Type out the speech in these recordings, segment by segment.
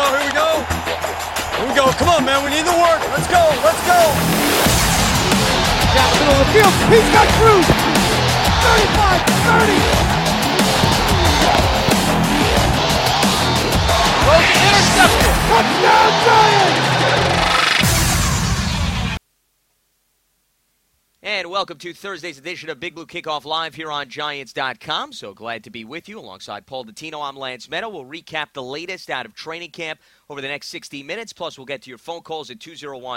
Here we go. Here we go. Come on, man. We need the work. Let's go. Let's go. Down the middle of the field. He's got Cruz. 35, 30. Intercepted. Touchdown, Giants! And welcome to Thursday's edition of Big Blue Kickoff Live here on Giants.com. So glad to be with you alongside Paul Dottino. I'm Lance Meadow. We'll recap the latest out of training camp over the next 60 minutes. Plus, we'll get to your phone calls at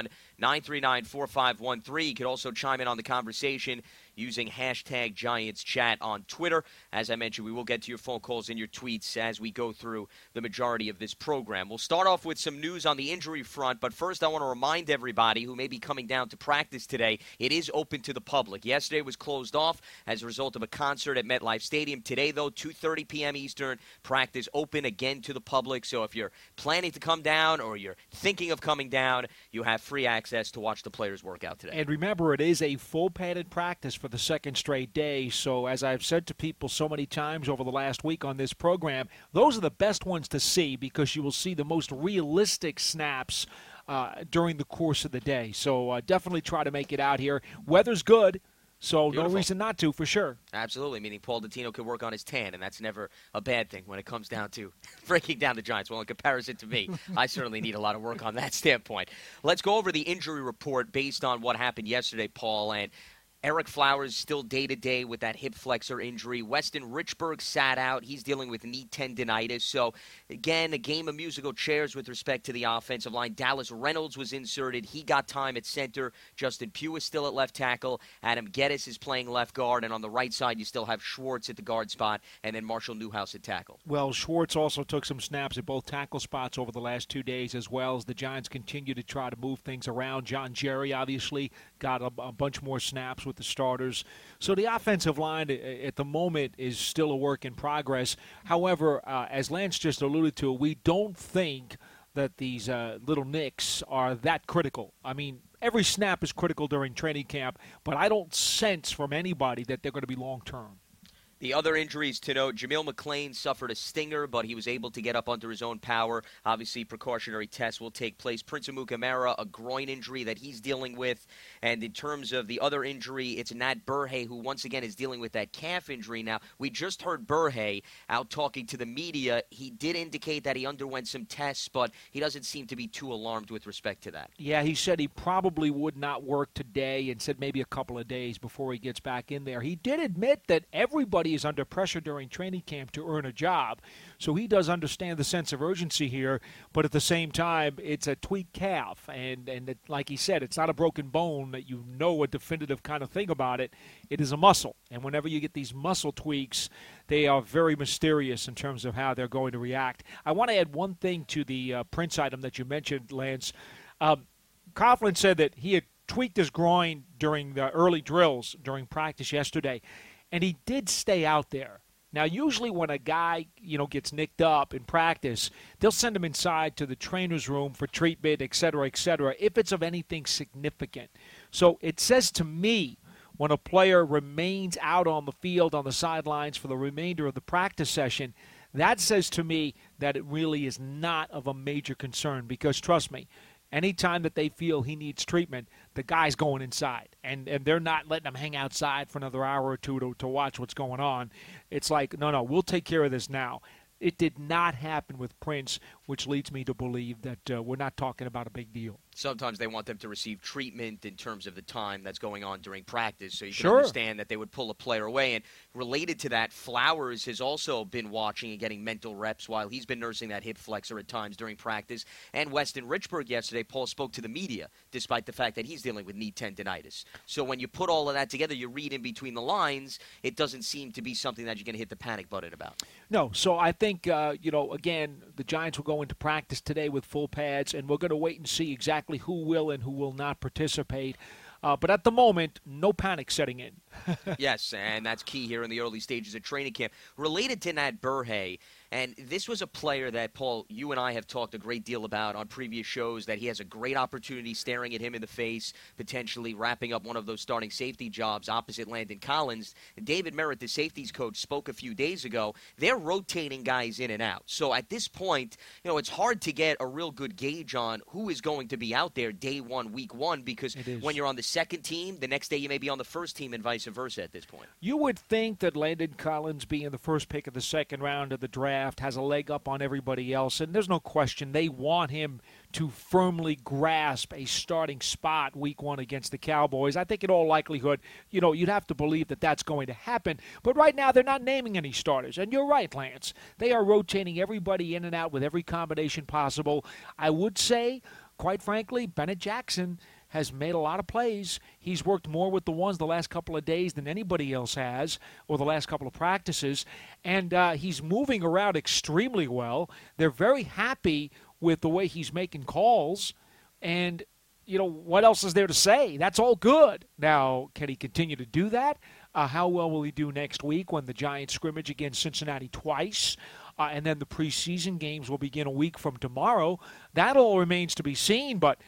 201-939-4513. You could also chime in on the conversation using hashtag Giants Chat on Twitter. As I mentioned, we will get to your phone calls and your tweets as we go through the majority of this program. We'll start off with some news on the injury front, but first I want to remind everybody who may be coming down to practice today, it is open to the public. Yesterday was closed off as a result of a concert at MetLife Stadium. Today, though, 2:30 p.m. Eastern, practice open again to the public. So if you're planning to come down or you're thinking of coming down, you have free access to watch the players work out today. And remember, it is a full padded practice for the second straight day. So as I've said to people so many times over the last week on this program, those are the best ones to see because you will see the most realistic snaps during the course of the day. So definitely try to make it out here. Weather's good, so Beautiful. No reason not to, for sure. Absolutely, meaning Paul Dottino could work on his tan, and that's never a bad thing when it comes down to breaking down the Giants. Well, in comparison to me, I certainly need a lot of work on that standpoint. Let's go over the injury report based on what happened yesterday, Paul, and Eric Flowers still day-to-day with that hip flexor injury. Weston Richburg sat out. He's dealing with knee tendinitis. So, again, a game of musical chairs with respect to the offensive line. Dallas Reynolds was inserted. He got time at center. Justin Pugh is still at left tackle. Adam Geddes is playing left guard. And on the right side, you still have Schwartz at the guard spot and then Marshall Newhouse at tackle. Well, Schwartz also took some snaps at both tackle spots over the last 2 days as well as the Giants continue to try to move things around. John Jerry obviously got a bunch more snaps with the starters. So the offensive line at the moment is still a work in progress. However, as Lance just alluded to, we don't think that these little nicks are that critical. I mean, every snap is critical during training camp, but I don't sense from anybody that they're going to be long-term. The other injuries to note, Jameel McClain suffered a stinger, but he was able to get up under his own power. Obviously, precautionary tests will take place. Prince Amukamara, a groin injury that he's dealing with. And in terms of the other injury, it's Nat Burhay, who once again is dealing with that calf injury. Now, we just heard Burhay out talking to the media. He did indicate that he underwent some tests, but he doesn't seem to be too alarmed with respect to that. Yeah, he said he probably would not work today and said maybe a couple of days before he gets back in there. He did admit that everybody is under pressure during training camp to earn a job. So he does understand the sense of urgency here, but at the same time, it's a tweaked calf. And it, like he said, it's not a broken bone that you know a definitive kind of thing about it. It is a muscle. And whenever you get these muscle tweaks, they are very mysterious in terms of how they're going to react. I want to add one thing to the Prince item that you mentioned, Lance. Coughlin said that he had tweaked his groin during the early drills during practice yesterday. And he did stay out there. Now, usually when a guy, gets nicked up in practice, they'll send him inside to the trainer's room for treatment, et cetera, if it's of anything significant. So it says to me, when a player remains out on the field, on the sidelines for the remainder of the practice session, that says to me that it really is not of a major concern because, trust me, anytime that they feel he needs treatment, the guy's going inside. And they're not letting him hang outside for another hour or two to watch what's going on. It's like, no, we'll take care of this now. It did not happen with Prince, which leads me to believe that we're not talking about a big deal. Sometimes they want them to receive treatment in terms of the time that's going on during practice, so you can Sure. understand that they would pull a player away. And related to that, Flowers has also been watching and getting mental reps while he's been nursing that hip flexor at times during practice. And Weston Richburg yesterday, Paul spoke to the media, despite the fact that he's dealing with knee tendinitis. So when you put all of that together, you read in between the lines, it doesn't seem to be something that you're going to hit the panic button about. No, so I think, again, the Giants will go into practice today with full pads, and we're going to wait and see exactly who will and who will not participate. But at the moment, no panic setting in. Yes, and that's key here in the early stages of training camp. Related to Nat Burhay, and this was a player that, Paul, you and I have talked a great deal about on previous shows, that he has a great opportunity staring at him in the face, potentially wrapping up one of those starting safety jobs opposite Landon Collins. David Merritt, the safeties coach, spoke a few days ago. They're rotating guys in and out. So at this point, it's hard to get a real good gauge on who is going to be out there day one, week one, because when you're on the second team, the next day you may be on the first team and vice versa at this point. You would think that Landon Collins, being the first pick of the second round of the draft, has a leg up on everybody else, and there's no question they want him to firmly grasp a starting spot week one against the Cowboys. I think in all likelihood, you'd have to believe that that's going to happen. But right now, they're not naming any starters. And you're right, Lance. They are rotating everybody in and out with every combination possible. I would say, quite frankly, Bennett Jackson has made a lot of plays. He's worked more with the ones the last couple of days than anybody else has, or the last couple of practices, and he's moving around extremely well. They're very happy with the way he's making calls, and what else is there to say? That's all good. Now, can he continue to do that? How well will he do next week when the Giants scrimmage against Cincinnati twice? And then the preseason games will begin a week from tomorrow. That all remains to be seen, but,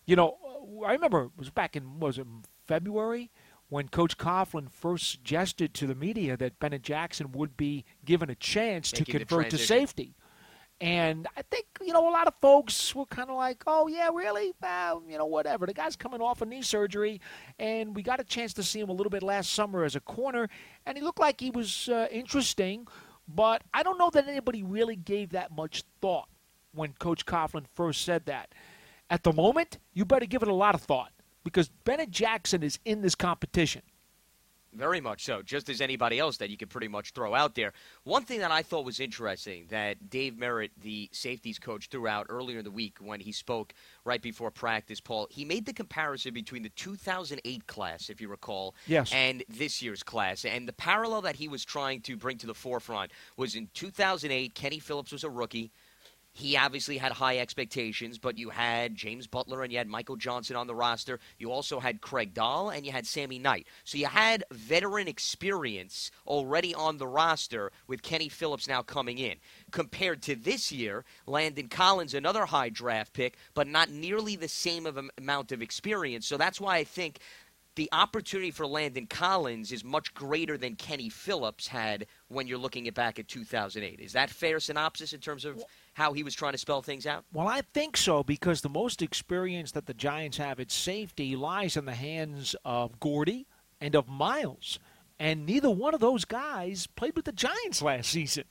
I remember it was back in, February, when Coach Coughlin first suggested to the media that Bennett Jackson would be given a chance to convert to safety. And I think, a lot of folks were kind of like, oh, yeah, really? Whatever. The guy's coming off a knee surgery, and we got a chance to see him a little bit last summer as a corner, and he looked like he was interesting, but I don't know that anybody really gave that much thought when Coach Coughlin first said that. At the moment, you better give it a lot of thought because Bennett Jackson is in this competition. Very much so, just as anybody else that you could pretty much throw out there. One thing that I thought was interesting that Dave Merritt, the safeties coach, threw out earlier in the week when he spoke right before practice, Paul, he made the comparison between the 2008 class, if you recall, yes, and this year's class. And the parallel that he was trying to bring to the forefront was in 2008, Kenny Phillips was a rookie. He obviously had high expectations, but you had James Butler and you had Michael Johnson on the roster. You also had Craig Dahl and you had Sammy Knight. So you had veteran experience already on the roster with Kenny Phillips now coming in. Compared to this year, Landon Collins, another high draft pick, but not nearly the same amount of experience. So that's why I think the opportunity for Landon Collins is much greater than Kenny Phillips had when you're looking back at 2008. Is that fair synopsis in terms of how he was trying to spell things out? Well, I think so, because the most experience that the Giants have at safety lies in the hands of Gordy and of Miles. And neither one of those guys played with the Giants last season.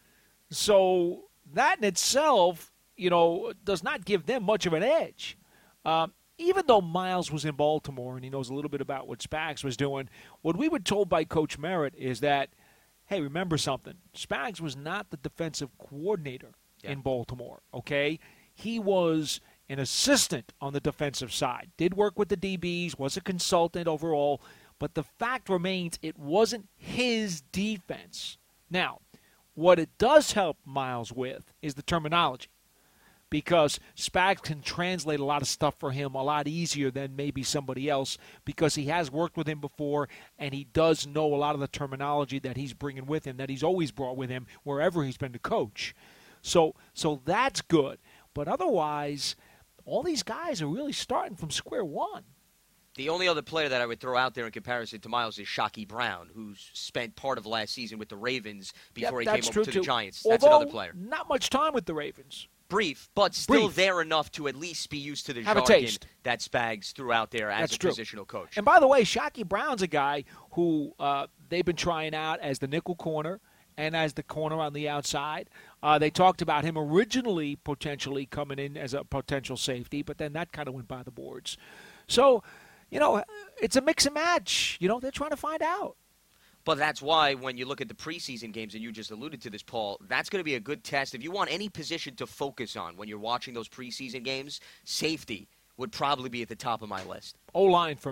So that in itself, does not give them much of an edge. Even though Miles was in Baltimore and he knows a little bit about what Spags was doing, what we were told by Coach Merritt is that, hey, remember something. Spags was not the defensive coordinator in Baltimore, okay? He was an assistant on the defensive side, did work with the DBs, was a consultant overall, but the fact remains it wasn't his defense. Now, what it does help Miles with is the terminology, because Spags can translate a lot of stuff for him a lot easier than maybe somebody else, because he has worked with him before and he does know a lot of the terminology that he's bringing with him, that he's always brought with him wherever he's been to coach. So that's good. But otherwise, all these guys are really starting from square one. The only other player that I would throw out there in comparison to Miles is Shockey Brown, who's spent part of last season with the Ravens before he came over to the Giants. That's another player. Not much time with the Ravens. Brief, but still there enough to at least be used to the jargon that Spags threw out there as a positional coach. And by the way, Shockey Brown's a guy who they've been trying out as the nickel corner and as the corner on the outside. They talked about him originally potentially coming in as a potential safety, but then that kind of went by the boards. So, it's a mix and match. They're trying to find out. But that's why when you look at the preseason games, and you just alluded to this, Paul, that's going to be a good test. If you want any position to focus on when you're watching those preseason games, safety would probably be at the top of my list. O-line for me.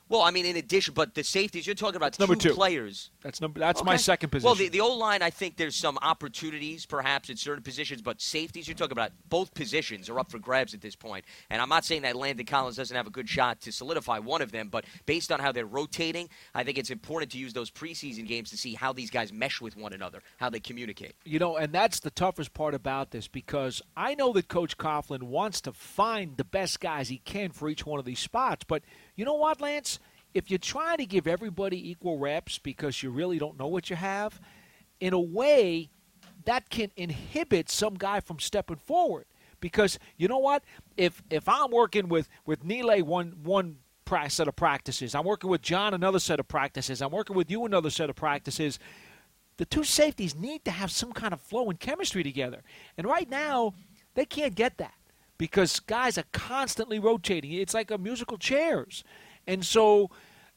Well, I mean, in addition, but the safeties, you're talking about number two players. That's Okay. my second position. Well, the O-line, I think there's some opportunities perhaps at certain positions, but safeties, you're talking about both positions are up for grabs at this point. And I'm not saying that Landon Collins doesn't have a good shot to solidify one of them, but based on how they're rotating, I think it's important to use those preseason games to see how these guys mesh with one another, how they communicate. And that's the toughest part about this, because I know that Coach Coughlin wants to find the best guys he can for each one of these spots. But you know what, Lance? If you're trying to give everybody equal reps because you really don't know what you have, in a way, that can inhibit some guy from stepping forward. Because you know what? If I'm working with Nile one set of practices, I'm working with John another set of practices, I'm working with you another set of practices, the two safeties need to have some kind of flow and chemistry together. And right now, they can't get that because guys are constantly rotating. It's like a musical chairs. And so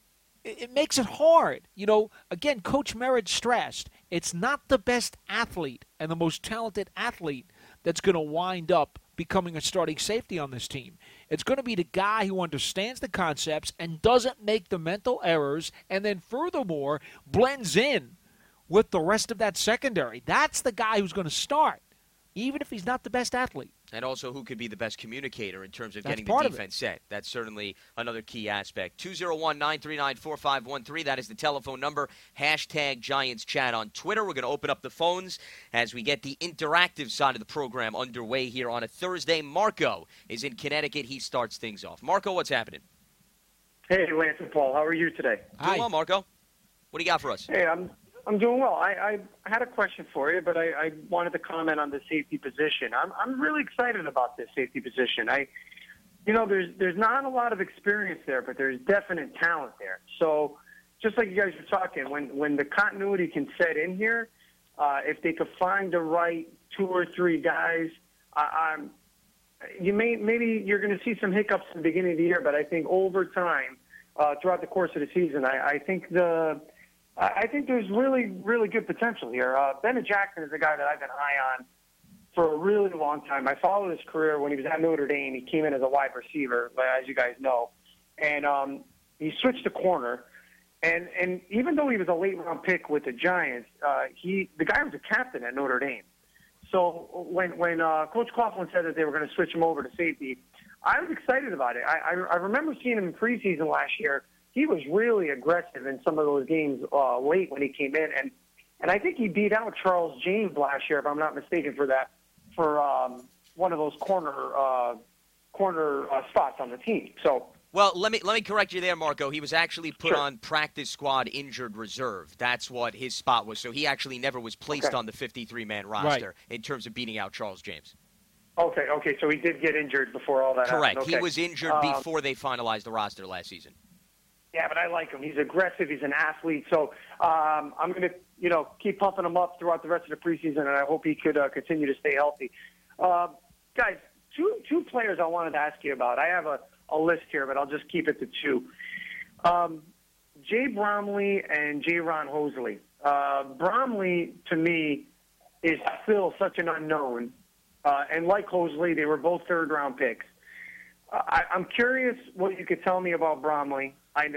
it makes it hard. Again, Coach Merritt stressed it's not the best athlete and the most talented athlete that's going to wind up becoming a starting safety on this team. It's going to be the guy who understands the concepts and doesn't make the mental errors and then furthermore blends in with the rest of that secondary. That's the guy who's going to start, even if he's not the best athlete. And also who could be the best communicator in terms of That's getting the defense set. That's certainly another key aspect. 201-939-4513. That is the telephone number. Hashtag Giants Chat on Twitter. We're going to open up the phones as we get the interactive side of the program underway here on a Thursday. Marco is in Connecticut. He starts things off. Marco, what's happening? Hey, Lance and Paul. How are you today? Doing well, Marco. What do you got for us? Hey, I'm doing well. I had a question for you, but I wanted to comment on the safety position. I'm really excited about this safety position. There's not a lot of experience there, but there's definite talent there. So just like you guys were talking, when the continuity can set in here, if they could find the right 2 or 3 guys, maybe you're going to see some hiccups in the beginning of the year, but I think over time, throughout the course of the season, I think there's really, really good potential here. Bennett Jackson is a guy that I've been high on for a really long time. I followed his career when he was at Notre Dame. He came in as a wide receiver, as you guys know, and he switched to corner. And even though he was a late-round pick with the Giants, the guy was a captain at Notre Dame. So when Coach Coughlin said that they were going to switch him over to safety, I was excited about it. I remember seeing him in preseason last year. He was really aggressive in some of those games late when he came in, and I think he beat out Charles James last year, if I'm not mistaken, for one of those corner spots on the team. So. Well, let me correct you there, Marco. He was actually put on practice squad injured reserve. That's what his spot was. So he actually never was placed on the 53-man roster in terms of beating out Charles James. Okay. So he did get injured before all that Correct. happened. Okay. He was injured before they finalized the roster last season. Yeah, but I like him. He's aggressive. He's an athlete. So I'm going to, keep pumping him up throughout the rest of the preseason, and I hope he could continue to stay healthy. Guys, two players I wanted to ask you about. I have a list here, but I'll just keep it to 2. Jay Bromley and J-Ron Hosley. Bromley, to me, is still such an unknown. And like Hosley, they were both third-round picks. I'm curious what you could tell me about Bromley.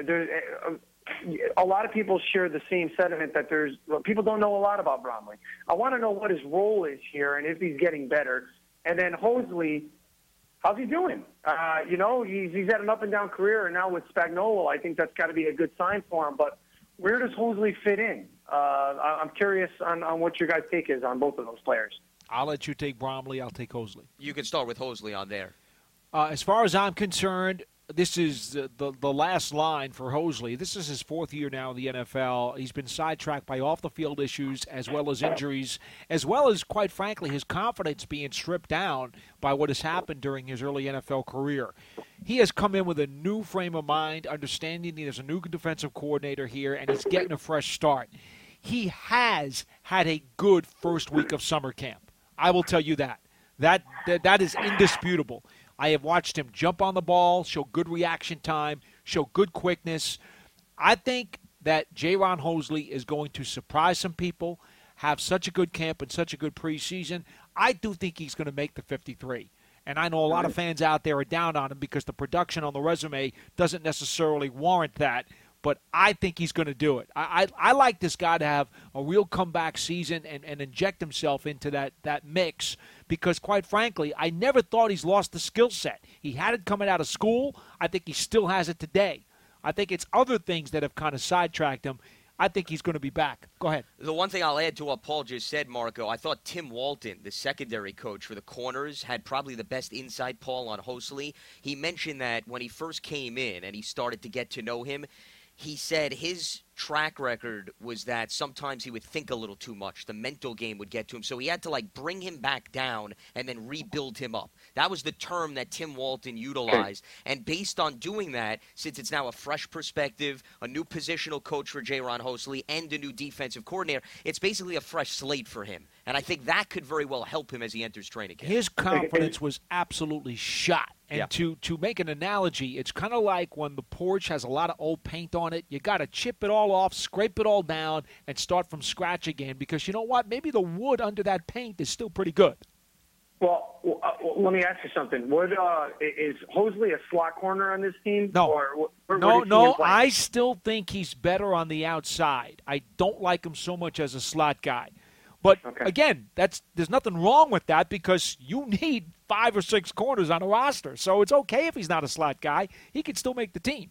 A lot of people share the same sentiment that people don't know a lot about Bromley. I want to know what his role is here and if he's getting better. And then Hosley, how's he doing? He's had an up-and-down career, and now with Spagnuolo, I think that's got to be a good sign for him. But where does Hosley fit in? I'm curious on what your guys' take is on both of those players. I'll let you take Bromley. I'll take Hosley. You can start with Hosley on there. As far as I'm concerned, this is the last line for Hosley. This is his 4th year now in the NFL. He's been sidetracked by off-the-field issues as well as injuries, as well as, quite frankly, his confidence being stripped down by what has happened during his early NFL career. He has come in with a new frame of mind, understanding there's a new defensive coordinator here, and he's getting a fresh start. He has had a good first week of summer camp. I will tell you that. That is indisputable. I have watched him jump on the ball, show good reaction time, show good quickness. I think that J-Ron Hosley is going to surprise some people, have such a good camp and such a good preseason. I do think he's going to make the 53. And I know a lot of fans out there are down on him because the production on the resume doesn't necessarily warrant that. But I think he's going to do it. I like this guy to have a real comeback season and inject himself into that mix because, quite frankly, I never thought he's lost the skill set. He had it coming out of school. I think he still has it today. I think it's other things that have kind of sidetracked him. I think he's going to be back. Go ahead. The one thing I'll add to what Paul just said, Marco, I thought Tim Walton, the secondary coach for the corners, had probably the best insight, Paul, on Hosley. He mentioned that when he first came in and he started to get to know him, he said his track record was that sometimes he would think a little too much. The mental game would get to him. So he had to, bring him back down and then rebuild him up. That was the term that Tim Walton utilized. And based on doing that, since it's now a fresh perspective, a new positional coach for J-Ron Hosley, and a new defensive coordinator, it's basically a fresh slate for him. And I think that could very well help him as he enters training camp. His confidence was absolutely shot. And to make an analogy, it's kind of like when the porch has a lot of old paint on it. You got to chip it all off, scrape it all down, and start from scratch again. Because you know what? Maybe the wood under that paint is still pretty good. Well, let me ask you something. Is Hosley a slot corner on this team? No. No. I still think he's better on the outside. I don't like him so much as a slot guy. But, again, there's nothing wrong with that because you need 5 or 6 corners on a roster. So it's okay if he's not a slot guy. He can still make the team.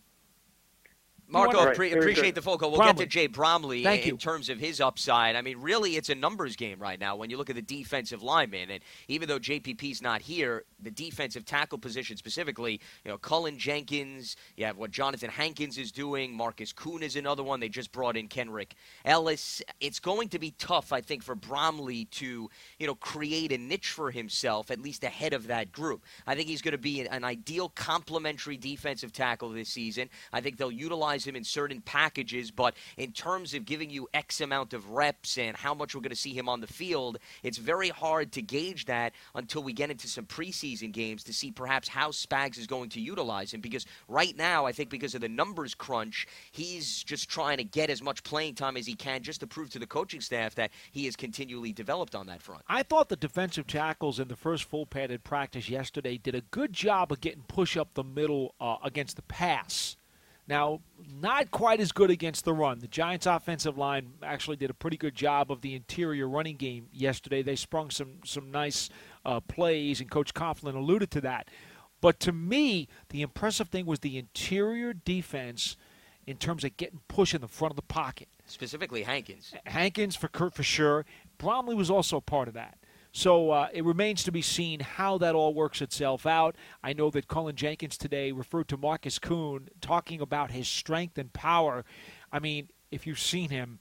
Marco, appreciate the phone call. We'll get to Jay Bromley in terms of his upside. I mean, really, it's a numbers game right now when you look at the defensive linemen. And even though JPP's not here, the defensive tackle position specifically, Cullen Jenkins, you have what Jonathan Hankins is doing, Marcus Kuhn is another one. They just brought in Kenrick Ellis. It's going to be tough, I think, for Bromley to, create a niche for himself, at least ahead of that group. I think he's going to be an ideal complementary defensive tackle this season. I think they'll utilize him in certain packages, but in terms of giving you X amount of reps and how much we're going to see him on the field, it's very hard to gauge that until we get into some preseason games to see perhaps how Spags is going to utilize him, because right now, I think because of the numbers crunch, he's just trying to get as much playing time as he can just to prove to the coaching staff that he is continually developed on that front. I thought the defensive tackles in the first full padded practice yesterday did a good job of getting push up the middle against the pass. Now, not quite as good against the run. The Giants' offensive line actually did a pretty good job of the interior running game yesterday. They sprung some nice plays, and Coach Coughlin alluded to that. But to me, the impressive thing was the interior defense in terms of getting push in the front of the pocket. Specifically Hankins. Hankins, for sure. Bromley was also a part of that. So it remains to be seen how that all works itself out. I know that Cullen Jenkins today referred to Marcus Kuhn talking about his strength and power. I mean, if you've seen him,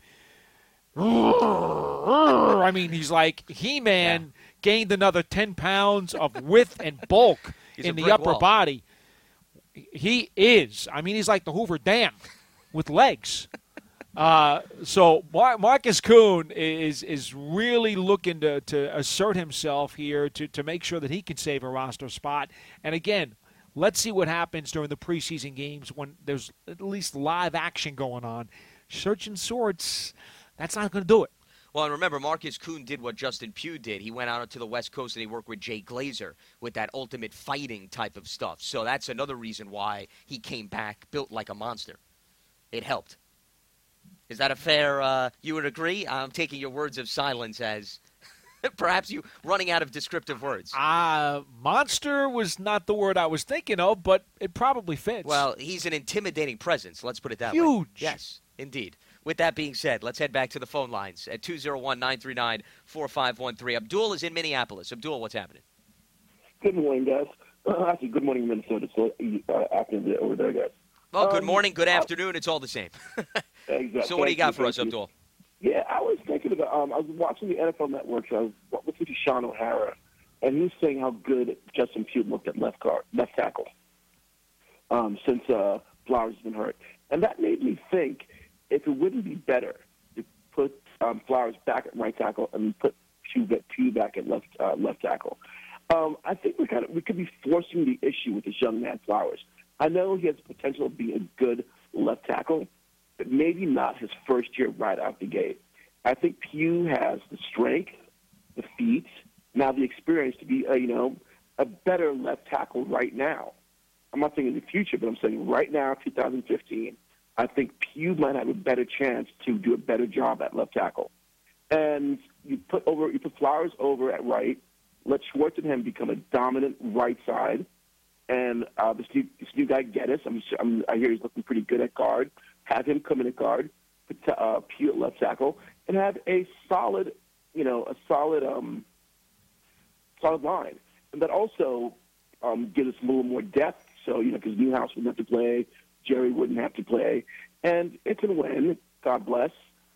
he's like He-Man gained another 10 pounds of width and bulk in the upper body. He is. I mean, he's like the Hoover Dam with legs. So Marcus Kuhn is really looking to assert himself here to make sure that he can save a roster spot. And again, let's see what happens during the preseason games when there's at least live action going on. Searching sorts, that's not going to do it. Well, and remember, Marcus Kuhn did what Justin Pugh did. He went out to the West Coast and he worked with Jay Glazer with that ultimate fighting type of stuff. So that's another reason why he came back built like a monster. It helped. Is that a fair, you would agree? I'm taking your words of silence as perhaps you running out of descriptive words. Monster was not the word I was thinking of, but it probably fits. Well, he's an intimidating presence. Let's put it that way. Huge. Yes, indeed. With that being said, let's head back to the phone lines at 201-939-4513. Abdul is in Minneapolis. Abdul, what's happening? Good morning, guys. Actually, good morning, Minnesota. So, afternoon over there, guys. Well, good morning, good afternoon. It's all the same. Exactly. So what do you got for us, Abdul? Yeah, I was thinking about, I was watching the NFL Network, so I was listening to Sean O'Hara, and he was saying how good Justin Pugh looked at left tackle since Flowers has been hurt. And that made me think if it wouldn't be better to put Flowers back at right tackle and put Pugh back at left tackle. I think we could be forcing the issue with this young man Flowers. I know he has the potential of being a good left tackle, but maybe not his first year right out the gate. I think Pugh has the strength, the feet, now the experience to be, a a better left tackle right now. I'm not saying in the future, but I'm saying right now, 2015, I think Pugh might have a better chance to do a better job at left tackle. And you put Flowers over at right, let Schwarzenegger become a dominant right side, and this new guy Geddes, I hear he's looking pretty good at guard. Have him come in at guard, put Pugh at left tackle, and have a solid line. And that also gives us a little more depth. So, because Newhouse wouldn't have to play, Jerry wouldn't have to play. And if and when, God bless,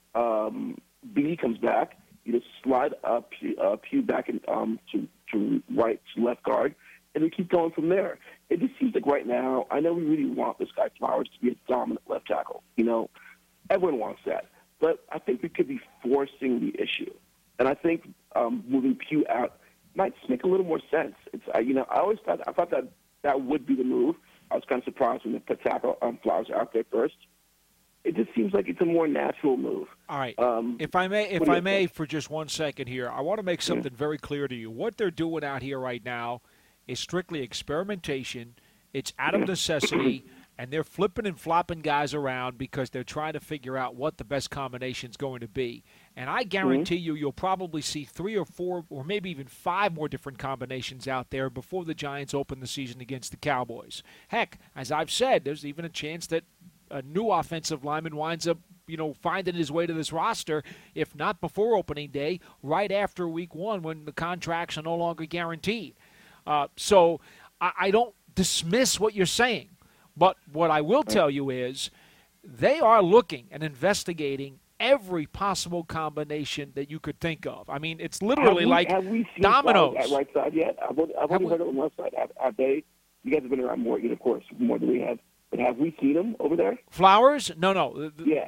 B comes back, you just slide Pugh back to right to left guard, and we keep going from there. It just seems like right now, I know we really want this guy Flowers to be a dominant left tackle. Everyone wants that. But I think we could be forcing the issue. And I think moving Pugh out might make a little more sense. I thought that would be the move. I was kind of surprised when they put tackle Flowers out there first. It just seems like it's a more natural move. All right. If I may, for just 1 second here, I want to make something very clear to you. What they're doing out here right now is strictly experimentation. It's out of necessity, and they're flipping and flopping guys around because they're trying to figure out what the best combination is going to be. And I guarantee you'll probably see 3 or 4 or maybe even 5 more different combinations out there before the Giants open the season against the Cowboys. Heck, as I've said, there's even a chance that a new offensive lineman winds up, finding his way to this roster, if not before opening day, right after week 1 when the contracts are no longer guaranteed. So I don't dismiss what you're saying, but what I will tell you is they are looking and investigating every possible combination that you could think of. I mean, it's literally have we seen dominoes. At right side yet? I've only heard it on left side. Have they? You guys have been around more, of course, more than we have. But have we seen him over there? Flowers? No. Yeah,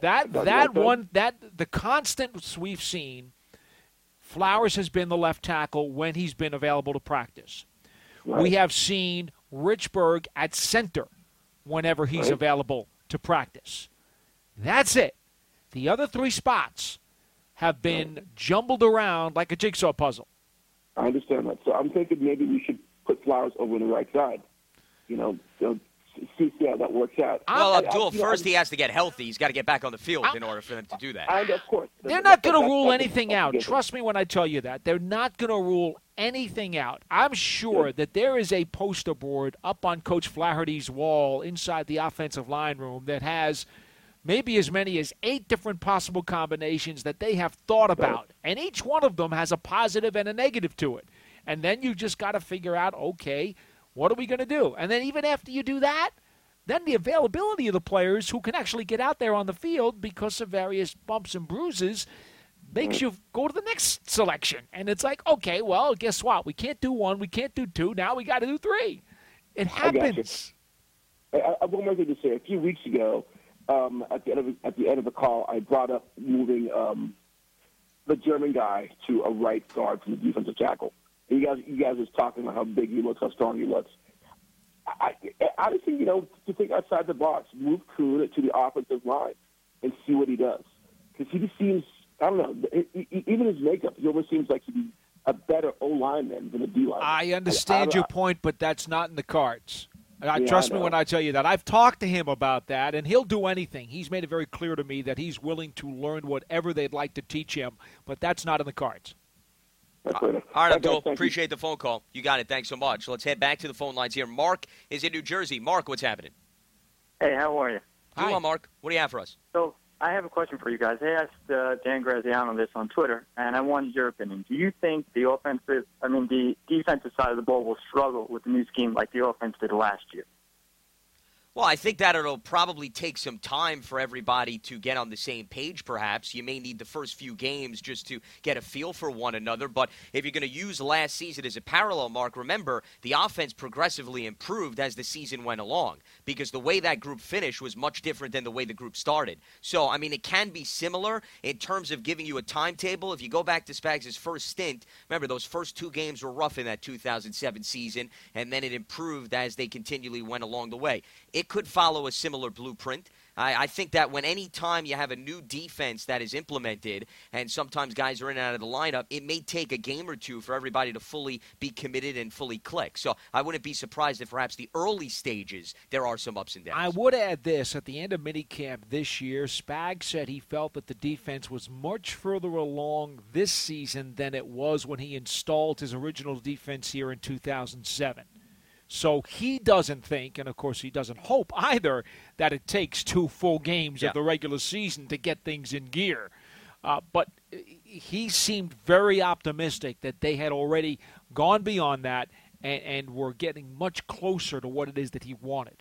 the constants we've seen, Flowers has been the left tackle when he's been available to practice. Right. We have seen Richburg at center whenever he's available to practice. That's it. The other 3 spots have been jumbled around like a jigsaw puzzle. I understand that. So I'm thinking maybe we should put Flowers over on the right side. See how that works out. Well, Abdul, first he has to get healthy. He's got to get back on the field in order for them to do that. And of course. They're not going to rule anything out. Trust me when I tell you that. They're not going to rule anything out. I'm sure that there is a poster board up on Coach Flaherty's wall inside the offensive line room that has maybe as many as 8 different possible combinations that they have thought about. And each one of them has a positive and a negative to it. And then you just got to figure out, okay, what are we going to do? And then even after you do that, then the availability of the players who can actually get out there on the field because of various bumps and bruises makes you go to the next selection. And it's like, okay, well, guess what? We can't do 1, we can't do 2, now we got to do 3. It happens. I want more thing to say. A few weeks ago, at the end of the call, I brought up moving the German guy to a right guard from the defensive tackle. And you guys was talking about how big he looks, how strong he looks. I honestly, to think outside the box, move Kuhn to the offensive line and see what he does. Because he just seems, I don't know, even his makeup, he almost seems like he'd be a better O-lineman than a D-lineman. I understand your point, but that's not in the cards. Trust me when I tell you that. I've talked to him about that, and he'll do anything. He's made it very clear to me that he's willing to learn whatever they'd like to teach him, but that's not in the cards. All right, Abdul, appreciate the phone call. You got it. Thanks so much. Let's head back to the phone lines here. Mark is in New Jersey. Mark, what's happening? Hey, how are you? Doing well, Mark. What do you have for us? So I have a question for you guys. I asked Dan Graziano this on Twitter, and I wanted your opinion. Do you think the defensive side of the ball will struggle with the new scheme like the offense did last year? Well, I think that it'll probably take some time for everybody to get on the same page, perhaps. You may need the first few games just to get a feel for one another. But if you're going to use last season as a parallel, Mark, remember, the offense progressively improved as the season went along because the way that group finished was much different than the way the group started. So, I mean, it can be similar in terms of giving you a timetable. If you go back to Spags' first stint, remember, those first 2 games were rough in that 2007 season, and then it improved as they continually went along the way. It could follow a similar blueprint. I think that when any time you have a new defense that is implemented and sometimes guys are in and out of the lineup, it may take a game or two for everybody to fully be committed and fully click. So I wouldn't be surprised if perhaps the early stages there are some ups and downs. I would add this. At the end of minicamp this year, Spag said he felt that the defense was much further along this season than it was when he installed his original defense here in 2007. So he doesn't think, and of course he doesn't hope either, that it takes 2 full games of the regular season to get things in gear. But he seemed very optimistic that they had already gone beyond that and were getting much closer to what it is that he wanted.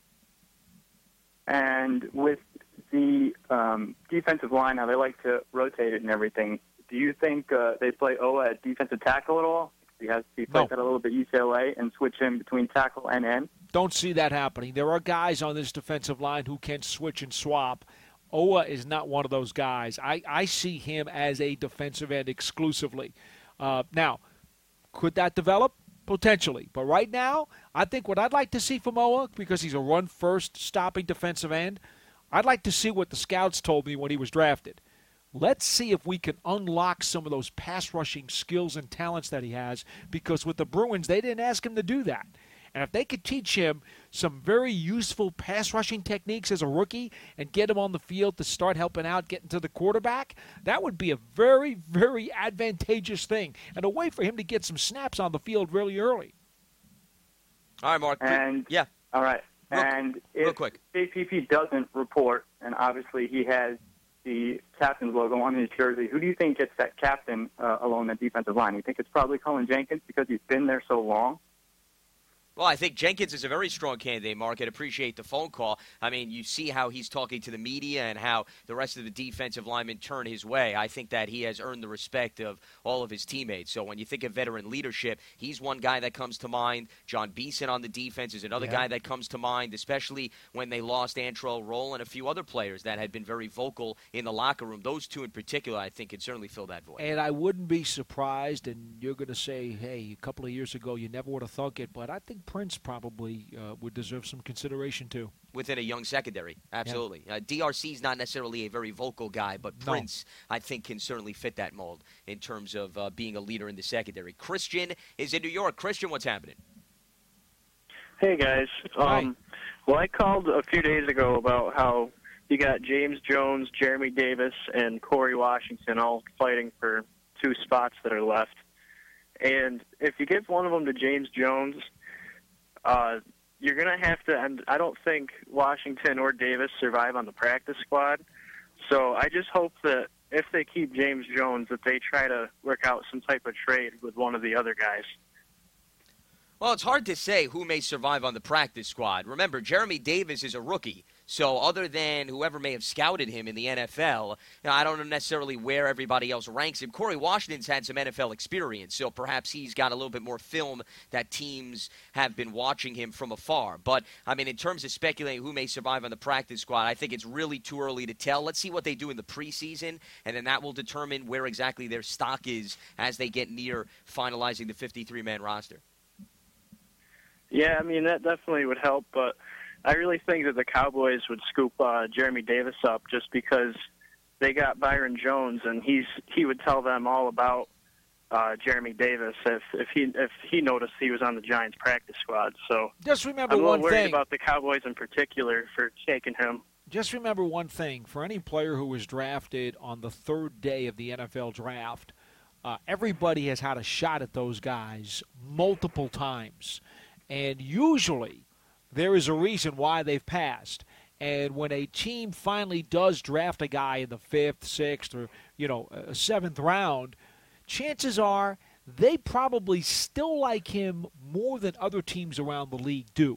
And with the defensive line, how they like to rotate it and everything, do you think they play Oa at defensive tackle at all? He plays that a little bit UCLA and switch him between tackle and end? Don't see that happening. There are guys on this defensive line who can switch and swap. Oa is not one of those guys. I see him as a defensive end exclusively. Now, could that develop? Potentially. But right now, I think what I'd like to see from Oa, because he's a run-first stopping defensive end, I'd like to see what the scouts told me when he was drafted. Let's see if we can unlock some of those pass-rushing skills and talents that he has, because with the Bruins, they didn't ask him to do that. And if they could teach him some very useful pass-rushing techniques as a rookie and get him on the field to start helping out, getting to the quarterback, that would be a very, very advantageous thing and a way for him to get some snaps on the field really early. All right, Mark. Yeah. All right. Real If quick. JPP doesn't report, and obviously he has the captain's logo on his jersey, who do you think gets that captain along that defensive line? You think it's probably Cullen Jenkins because he's been there so long? Well, I think Jenkins is a very strong candidate, Mark. I'd appreciate the phone call. I mean, you see how he's talking to the media and how the rest of the defensive linemen turn his way. I think that he has earned the respect of all of his teammates. So when you think of veteran leadership, he's one guy that comes to mind. John Beeson on the defense is another guy that comes to mind, especially when they lost Antrell Roll and a few other players that had been very vocal in the locker room. Those two in particular, I think, could certainly fill that void. And I wouldn't be surprised, and you're going to say, hey, a couple of years ago you never would have thunk it, but I think Prince probably would deserve some consideration too. Within a young secondary, absolutely. Yeah. DRC's not necessarily a very vocal guy, but Prince, I think, can certainly fit that mold in terms of being a leader in the secondary. Christian is in New York. Christian, what's happening? Hey, guys. Well, I called a few days ago about how you got James Jones, Jeremy Davis, and Corey Washington all fighting for 2 spots that are left. And if you give one of them to James Jones, you're going to have to, and I don't think Washington or Davis survive on the practice squad. So I just hope that if they keep James Jones, that they try to work out some type of trade with one of the other guys. Well, it's hard to say who may survive on the practice squad. Remember, Jeremy Davis is a rookie. So other than whoever may have scouted him in the NFL, I don't know necessarily where everybody else ranks him. Corey Washington's had some NFL experience, so perhaps he's got a little bit more film that teams have been watching him from afar. But, I mean, in terms of speculating who may survive on the practice squad, I think it's really too early to tell. Let's see what they do in the preseason, and then that will determine where exactly their stock is as they get near finalizing the 53-man roster. Yeah, I mean, that definitely would help, but I really think that the Cowboys would scoop Jeremy Davis up just because they got Byron Jones, and he would tell them all about Jeremy Davis if he noticed he was on the Giants practice squad. So just remember I'm a one little worried thing about the Cowboys in particular for taking him. Just remember one thing. For any player who was drafted on the 3rd day of the NFL draft, everybody has had a shot at those guys multiple times. And usually there is a reason why they've passed. And when a team finally does draft a guy in the 5th, 6th, or 7th round, chances are they probably still like him more than other teams around the league do.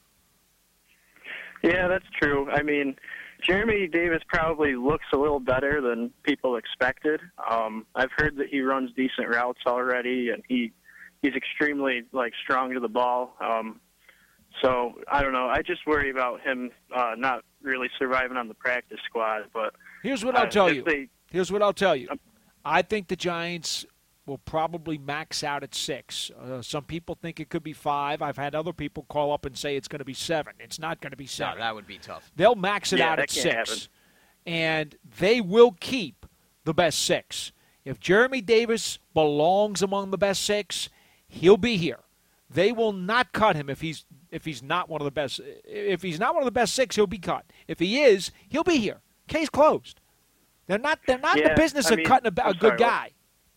Yeah, that's true. I mean, Jeremy Davis probably looks a little better than people expected. I've heard that he runs decent routes already, and he's extremely strong to the ball. So I don't know. I just worry about him not really surviving on the practice squad. But here's what I'll tell you. I think the Giants will probably max out at 6. Some people think it could be 5. I've had other people call up and say it's going to be 7. It's not going to be 7. No, that would be tough. They'll max it out that at can't 6. happen. And they will keep the best 6. If Jeremy Davis belongs among the best 6, he'll be here. They will not cut him if he's not one of the best. If he's not one of the best 6, he'll be cut. If he is, he'll be here. Case closed. They're not in the business of cutting a good guy.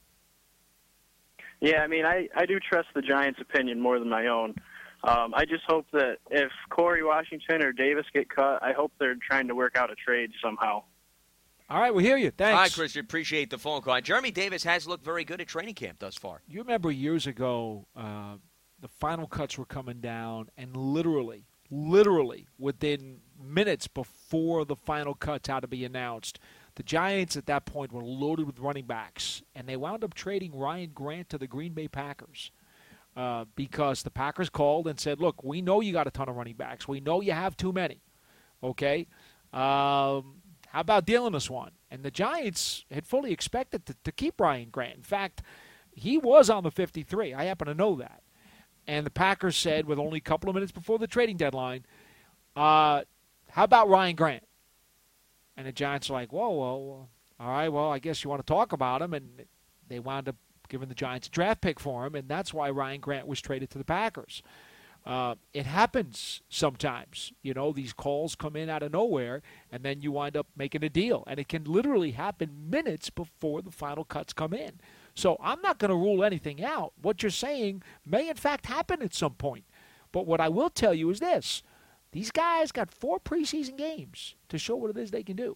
Yeah, I mean, I do trust the Giants' opinion more than my own. I just hope that if Corey Washington or Davis get cut, I hope they're trying to work out a trade somehow. All right, we hear you. Thanks. All right, Christian, appreciate the phone call. And Jeremy Davis has looked very good at training camp thus far. You remember years ago, the final cuts were coming down, and literally within minutes before the final cuts had to be announced, the Giants at that point were loaded with running backs, and they wound up trading Ryan Grant to the Green Bay Packers because the Packers called and said, look, we know you got a ton of running backs. We know you have too many. Okay? How about dealing us one? And the Giants had fully expected to keep Ryan Grant. In fact, he was on the 53. I happen to know that. And the Packers said, with only a couple of minutes before the trading deadline, how about Ryan Grant? And the Giants are like, whoa, all right, well, I guess you want to talk about him. And they wound up giving the Giants a draft pick for him, and that's why Ryan Grant was traded to the Packers. It happens sometimes. You know, these calls come in out of nowhere, and then you wind up making a deal. And it can literally happen minutes before the final cuts come in. So I'm not going to rule anything out. What you're saying may, in fact, happen at some point. But what I will tell you is this. These guys got 4 preseason games to show what it is they can do.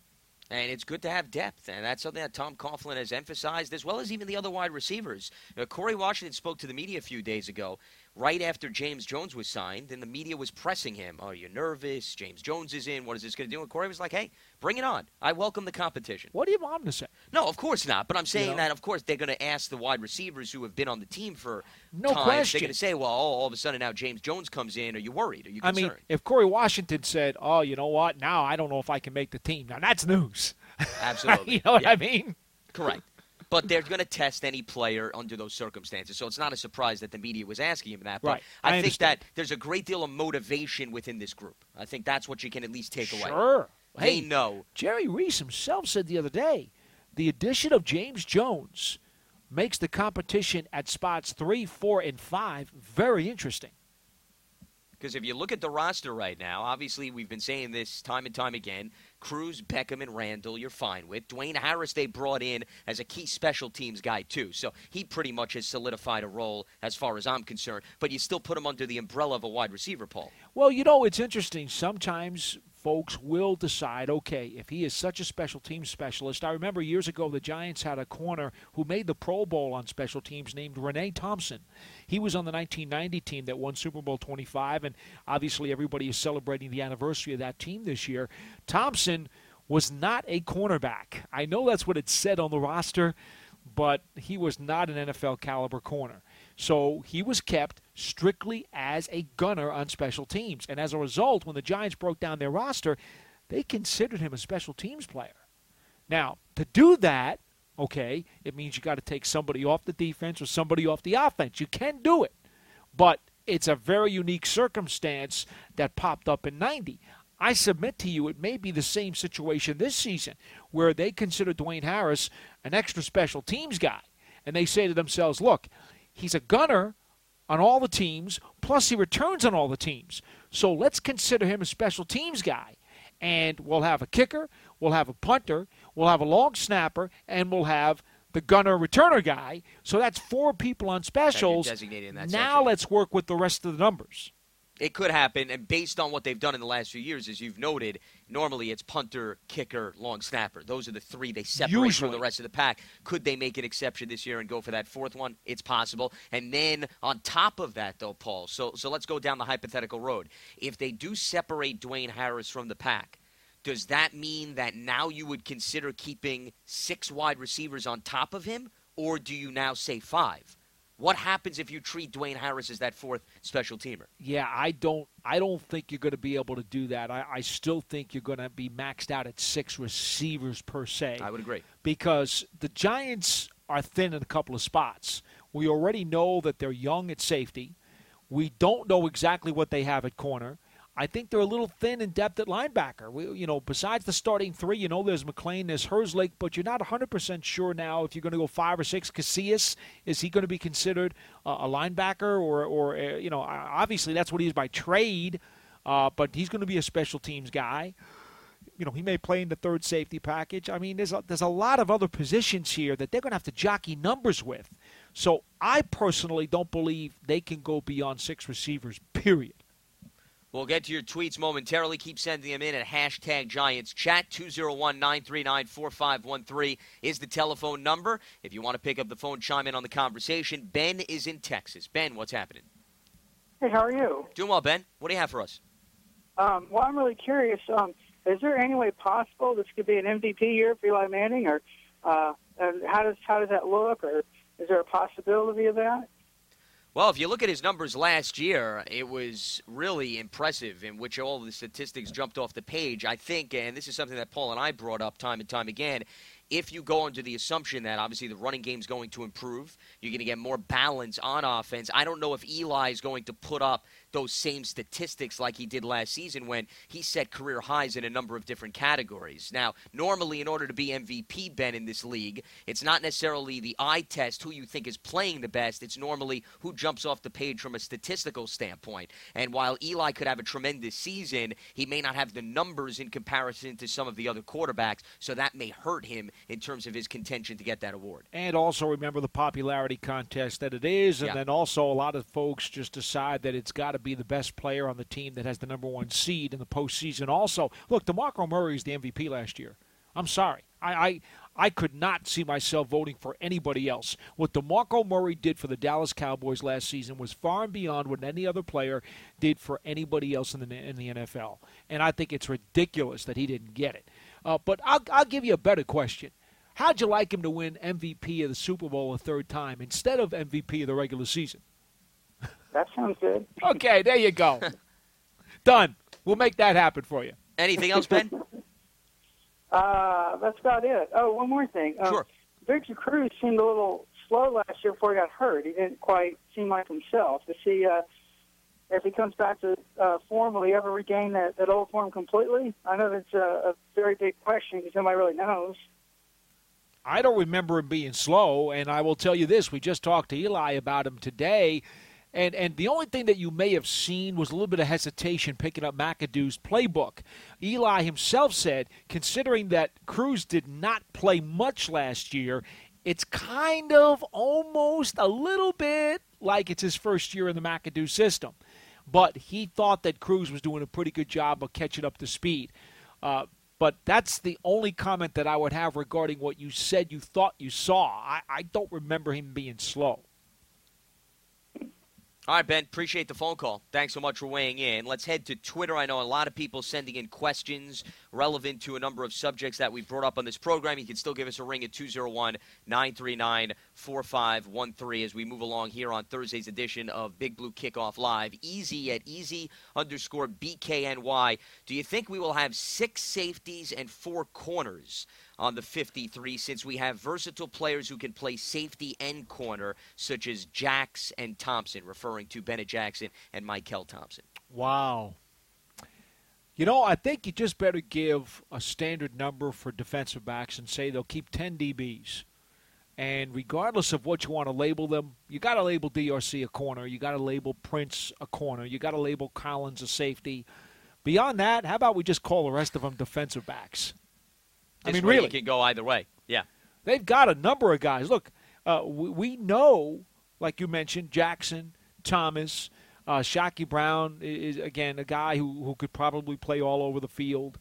And it's good to have depth, and that's something that Tom Coughlin has emphasized, as well as even the other wide receivers. Corey Washington spoke to the media a few days ago, right after James Jones was signed, and the media was pressing him. Are you nervous? James Jones is in. What is this going to do? And Corey was like, hey, bring it on. I welcome the competition. What do you want him to say? No, of course not. But I'm saying that, of course, they're going to ask the wide receivers who have been on the team for no time. Question. They're going to say, well, all of a sudden now James Jones comes in. Are you worried? Are you concerned? I mean, if Corey Washington said, oh, you know what, now I don't know if I can make the team. Now, that's news. Absolutely. You know what I mean? Correct. But they're going to test any player under those circumstances. So it's not a surprise that the media was asking him that. But right. I think that there's a great deal of motivation within this group. I think that's what you can at least take away. Sure. They know. Jerry Reese himself said the other day, the addition of James Jones makes the competition at spots 3, 4, and 5 very interesting. Because if you look at the roster right now, obviously we've been saying this time and time again, Cruz, Beckham, and Randall you're fine with. Dwayne Harris they brought in as a key special teams guy too. So he pretty much has solidified a role as far as I'm concerned. But you still put him under the umbrella of a wide receiver, Paul. Well, you know, it's interesting. Sometimes folks will decide, okay, if he is such a special teams specialist. I remember years ago the Giants had a corner who made the Pro Bowl on special teams named Renee Thompson. He was on the 1990 team that won Super Bowl 25, and obviously everybody is celebrating the anniversary of that team this year. Thompson was not a cornerback. I know that's what it said on the roster, but he was not an NFL caliber corner. So he was kept strictly as a gunner on special teams. And as a result, when the Giants broke down their roster, they considered him a special teams player. Now, to do that, okay, it means you got to take somebody off the defense or somebody off the offense. You can do it. But it's a very unique circumstance that popped up in 90. I submit to you it may be the same situation this season where they consider Dwayne Harris an extra special teams guy. And they say to themselves, look, he's a gunner on all the teams, plus he returns on all the teams. So let's consider him a special teams guy. And we'll have a kicker, we'll have a punter, we'll have a long snapper, and we'll have the gunner returner guy. So that's 4 people on specials. Now let's work with the rest of the numbers. It could happen, and based on what they've done in the last few years, as you've noted, normally it's punter, kicker, long snapper. Those are the 3 they separate from the rest of the pack. Could they make an exception this year and go for that 4th one? It's possible. And then on top of that, though, Paul, so let's go down the hypothetical road. If they do separate Dwayne Harris from the pack, does that mean that now you would consider keeping 6 wide receivers on top of him, or do you now say 5? What happens if you treat Dwayne Harris as that 4th special teamer? Yeah, I don't think you're going to be able to do that. I still think you're going to be maxed out at 6 receivers per se. I would agree. Because the Giants are thin in a couple of spots. We already know that they're young at safety. We don't know exactly what they have at corner. I think they're a little thin in depth at linebacker. Besides the starting three, there's McClain, there's Herzlich, but you're not 100% sure now if you're going to go 5 or 6. Casillas, is he going to be considered a linebacker? Or obviously that's what he is by trade, but he's going to be a special teams guy. He may play in the third safety package. I mean, there's a lot of other positions here that they're going to have to jockey numbers with. So I personally don't believe they can go beyond 6 receivers, period. We'll get to your tweets momentarily. Keep sending them in at #GiantsChat. 201-939-4513 is the telephone number. If you want to pick up the phone, chime in on the conversation. Ben is in Texas. Ben, what's happening? Hey, how are you? Doing well, Ben. What do you have for us? Well, I'm really curious. Is there any way possible this could be an MVP year for Eli Manning, or and how does that look, or is there a possibility of that? Well, if you look at his numbers last year, it was really impressive, in which all the statistics jumped off the page. I think, and this is something that Paul and I brought up time and time again, if you go under the assumption that obviously the running game's going to improve, you're going to get more balance on offense. I don't know if Eli is going to put up those same statistics like he did last season when he set career highs in a number of different categories. Now, normally in order to be MVP, Ben, in this league, it's not necessarily the eye test who you think is playing the best. It's normally who jumps off the page from a statistical standpoint. And while Eli could have a tremendous season, he may not have the numbers in comparison to some of the other quarterbacks, so that may hurt him in terms of his contention to get that award. And also remember the popularity contest that it is, and then also a lot of folks just decide that it's got to be the best player on the team that has the number 1 seed in the postseason. Also, look, DeMarco Murray is the MVP last year. I'm sorry. I could not see myself voting for anybody else. What DeMarco Murray did for the Dallas Cowboys last season was far and beyond what any other player did for anybody else in the NFL. And I think it's ridiculous that he didn't get it. But I'll give you a better question. How'd you like him to win MVP of the Super Bowl a third time instead of MVP of the regular season? That sounds good. Okay, there you go. Done. We'll make that happen for you. Anything else, Ben? That's about it. Oh, one more thing. Sure. Victor Cruz seemed a little slow last year before he got hurt. He didn't quite seem like himself. To see if he comes back to form, will he ever regain that old form completely? I know that's a very big question because nobody really knows. I don't remember him being slow, and I will tell you this. We just talked to Eli about him today, and the only thing that you may have seen was a little bit of hesitation picking up McAdoo's playbook. Eli himself said, considering that Cruz did not play much last year, it's kind of almost a little bit like it's his first year in the McAdoo system. But he thought that Cruz was doing a pretty good job of catching up to speed. But that's the only comment that I would have regarding what you said you thought you saw. I don't remember him being slow. All right, Ben, appreciate the phone call. Thanks so much for weighing in. Let's head to Twitter. I know a lot of people sending in questions relevant to a number of subjects that we brought up on this program. You can still give us a ring at 201-939-4513 as we move along here on Thursday's edition of Big Blue Kickoff Live. Easy at easy_BKNY. Do you think we will have 6 safeties and 4 corners on the 53 since we have versatile players who can play safety and corner, such as Jax and Thompson, referring to Bennett Jackson and Michael Thompson? Wow. I think you just better give a standard number for defensive backs and say they'll keep 10 DBs. And regardless of what you want to label them, you got to label DRC a corner. You got to label Prince a corner. You got to label Collins a safety. Beyond that, how about we just call the rest of them defensive backs? Really, it can go either way. Yeah, they've got a number of guys. Look, we know, like you mentioned, Jackson, Thomas, Shaquille Brown is again a guy who could probably play all over the field.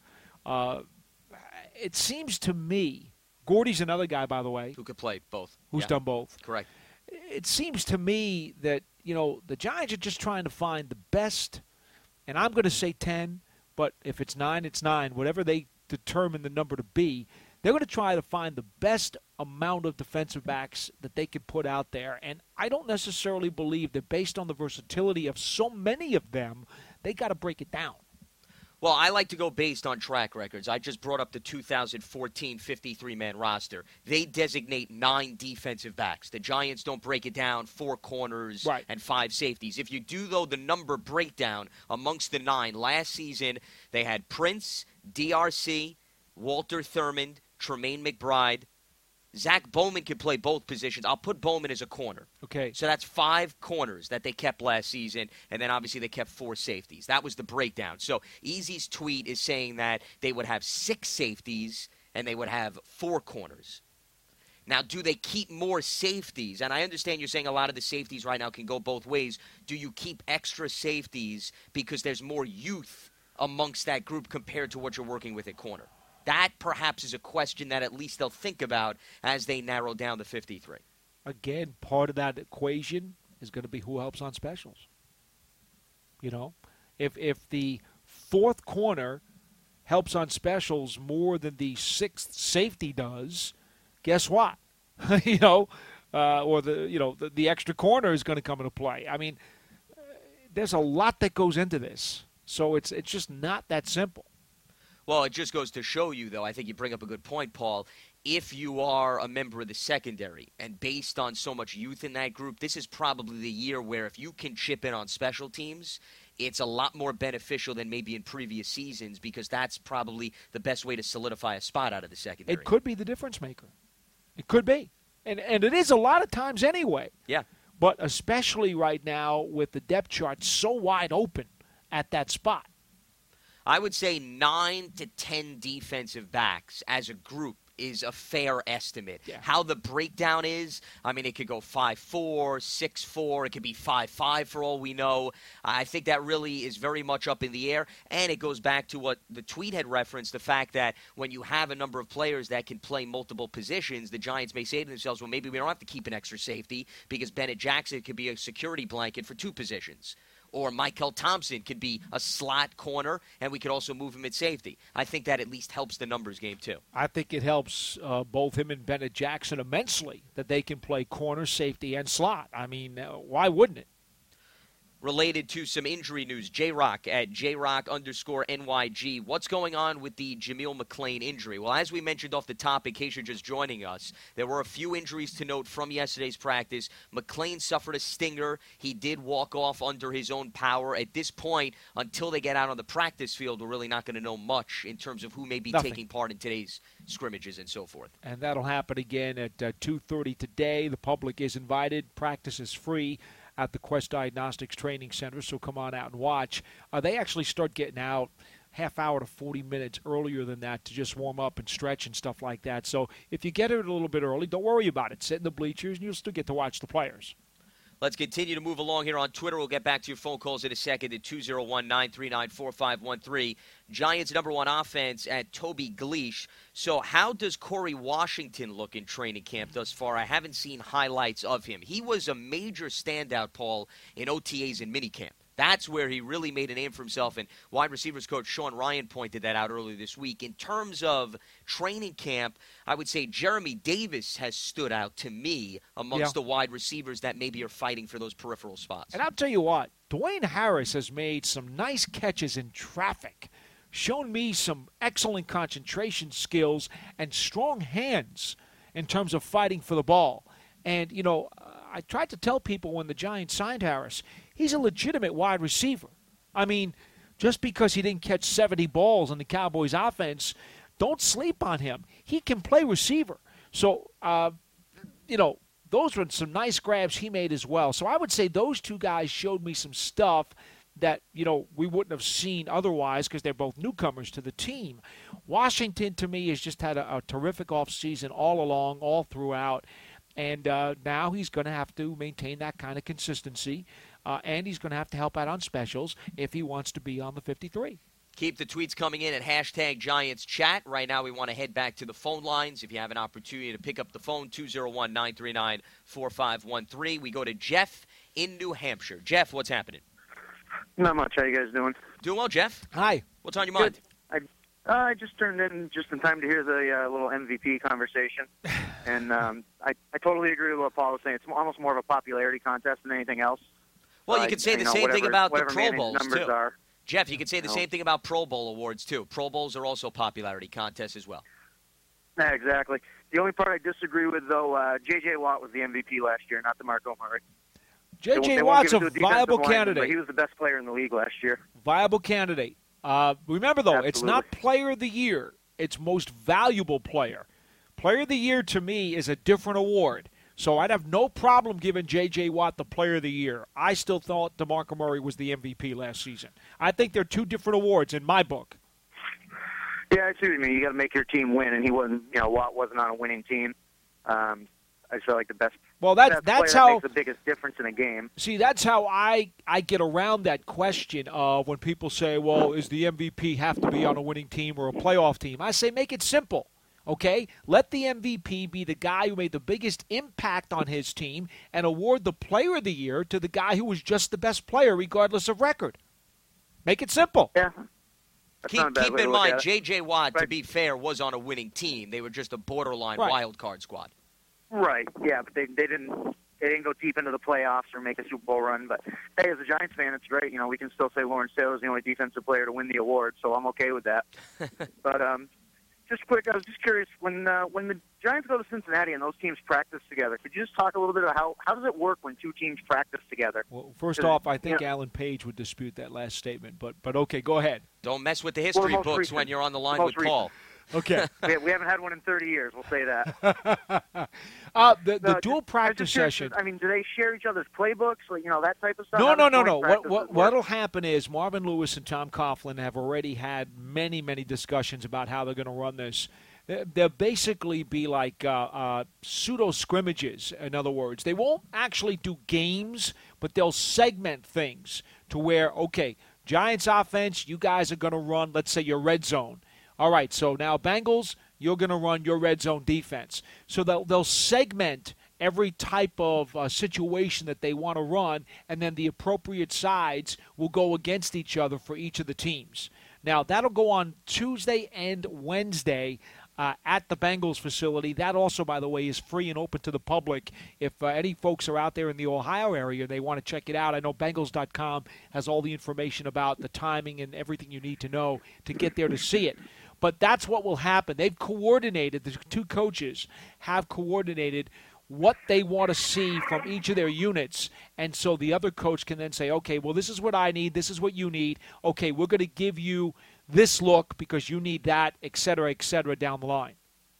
It seems to me, Gordy's another guy, by the way, who could play both. Who's done both? Correct. It seems to me that the Giants are just trying to find the best, and I'm going to say 10, but if it's 9, it's 9. Whatever they determine the number to be, they're going to try to find the best amount of defensive backs that they can put out there. And I don't necessarily believe that based on the versatility of so many of them, they got to break it down. Well, I like to go based on track records. I just brought up the 2014 53-man roster. They designate 9 defensive backs. The Giants don't break it down, 4 corners and 5 safeties. If you do, though, the number breakdown amongst the 9, last season they had Prince, DRC, Walter Thurmond, Tremaine McBride. Zach Bowman can play both positions. I'll put Bowman as a corner. Okay. So that's 5 corners that they kept last season, and then obviously they kept 4 safeties. That was the breakdown. So Easy's tweet is saying that they would have 6 safeties and they would have 4 corners. Now, do they keep more safeties? And I understand you're saying a lot of the safeties right now can go both ways. Do you keep extra safeties because there's more youth amongst that group compared to what you're working with at corner? That perhaps is a question that at least they'll think about as they narrow down the 53. Again, part of that equation is going to be who helps on specials. You know, if the 4th corner helps on specials more than the 6th safety does, guess what? Or the extra corner is going to come into play. I mean, there's a lot that goes into this, so it's just not that simple. Well, it just goes to show you, though, I think you bring up a good point, Paul. If you are a member of the secondary, and based on so much youth in that group, this is probably the year where if you can chip in on special teams, it's a lot more beneficial than maybe in previous seasons because that's probably the best way to solidify a spot out of the secondary. It could be the difference maker. It could be. And it is a lot of times anyway. Yeah. But especially right now with the depth chart so wide open at that spot. I would say 9 to 10 defensive backs as a group is a fair estimate. Yeah. How the breakdown is, I mean, it could go 5-4, 6-4, it could be 5-5 for all we know. I think that really is very much up in the air, and it goes back to what the tweet had referenced, the fact that when you have a number of players that can play multiple positions, the Giants may say to themselves, well, maybe we don't have to keep an extra safety because Bennett Jackson could be a security blanket for 2 positions. Or Michael Thompson could be a slot corner, and we could also move him at safety. I think that at least helps the numbers game, too. I think it helps both him and Bennett Jackson immensely that they can play corner, safety, and slot. I mean, why wouldn't it? Related to some injury news, J-Rock at JRock_NYG. What's going on with the Jameel McClain injury? Well, as we mentioned off the top, in case you're just joining us, there were a few injuries to note from yesterday's practice. McClain suffered a stinger. He did walk off under his own power. At this point, until they get out on the practice field, we're really not going to know much in terms of who may be taking part in today's scrimmages and so forth. And that'll happen again at 2:30 today. The public is invited. Practice is free at the Quest Diagnostics Training Center, so come on out and watch. They actually start getting out half hour to 40 minutes earlier than that to just warm up and stretch and stuff like that. So if you get it a little bit early, don't worry about it. Sit in the bleachers, and you'll still get to watch the players. Let's continue to move along here on Twitter. We'll get back to your phone calls in a second at 201-939-4513. Giants' number 1 offense at Toby Gleesh. So how does Corey Washington look in training camp thus far? I haven't seen highlights of him. He was a major standout, Paul, in OTAs and minicamp. That's where he really made a name for himself, and wide receivers coach Sean Ryan pointed that out earlier this week. In terms of training camp, I would say Jeremy Davis has stood out to me amongst the wide receivers that maybe are fighting for those peripheral spots. And I'll tell you what, Dwayne Harris has made some nice catches in traffic, shown me some excellent concentration skills and strong hands in terms of fighting for the ball. And, you know, I tried to tell people when the Giants signed Harris, he's a legitimate wide receiver. I mean, just because he didn't catch 70 balls in the Cowboys offense, don't sleep on him. He can play receiver. So, you know, those were some nice grabs he made as well. So I would say those 2 guys showed me some stuff that, you know, we wouldn't have seen otherwise because they're both newcomers to the team. Washington, to me, has just had a terrific offseason all along, all throughout. And now he's going to have to maintain that kind of consistency, and he's going to have to help out on specials if he wants to be on the 53. Keep the tweets coming in at #GiantsChat. Right now we want to head back to the phone lines. If you have an opportunity to pick up the phone, 201-939-4513. We go to Jeff in New Hampshire. Jeff, what's happening? Not much. How you guys doing? Doing well, Jeff. Hi. What's on your mind? I just turned in just in time to hear the little MVP conversation, and I totally agree with what Paul was saying. It's almost more of a popularity contest than anything else. Well, you could say the same thing about the Pro Bowls, numbers too. Are. Jeff, you could say the same thing about Pro Bowl awards, too. Pro Bowls are also popularity contests as well. Yeah, exactly. The only part I disagree with, though, J.J. Watt was the MVP last year, not DeMarco Murray. J.J. Watt's a viable lineman, candidate. but he was the best player in the league last year. Viable candidate. Remember, though, Absolutely. it's not Player of the Year. It's Most Valuable Player. Player of the Year, to me, is a different award. So I'd have no problem giving J.J. Watt the Player of the Year. I still thought DeMarco Murray was the MVP last season. I think they're two different awards in my book. Yeah, I see what you mean. You got to make your team win, and he wasn't. Watt wasn't on a winning team. I feel like the best. Well, that's how that makes the biggest difference in a game. See, that's how I get around that question of when people say, "Well, is the MVP have to be on a winning team or a playoff team?" I say, make it simple. Okay? Let the MVP be the guy who made the biggest impact on his team and award the Player of the Year to the guy who was just the best player regardless of record. Make it simple. Yeah. Keep in mind, J.J. Watt, to be fair, was on a winning team. They were just a borderline wild card squad. Right, yeah, but they didn't go deep into the playoffs or make a Super Bowl run. But, hey, as a Giants fan, it's great. We can still say Lawrence Taylor is the only defensive player to win the award, so I'm okay with that. But just quick, I was just curious, when the Giants go to Cincinnati and those teams practice together, could you just talk a little bit about how does it work when two teams practice together? Well, first off, I think Alan Page would dispute that last statement, but okay, go ahead. Don't mess with the history books when you're on the line with Paul. Okay. We haven't had one in 30 years, we'll say that. The dual practice session. I mean, do they share each other's playbooks, that type of stuff? No. What'll happen is Marvin Lewis and Tom Coughlin have already had many, many discussions about how they're going to run this. They'll basically be like pseudo scrimmages. In other words, they won't actually do games, but they'll segment things to where, okay, Giants offense, you guys are going to run, let's say, your red zone. All right, so now Bengals, you're going to run your red zone defense. So they'll segment every type of situation that they want to run, and then the appropriate sides will go against each other for each of the teams. Now, that'll go on Tuesday and Wednesday at the Bengals facility. That also, by the way, is free and open to the public. If any folks are out there in the Ohio area, they want to check it out. I know Bengals.com has all the information about the timing and everything you need to know to get there to see it. But that's what will happen. They've coordinated, the two coaches have coordinated what they want to see from each of their units. And so the other coach can then say, okay, well, this is what I need. This is what you need. Okay, we're going to give you this look because you need that, et cetera, down the line.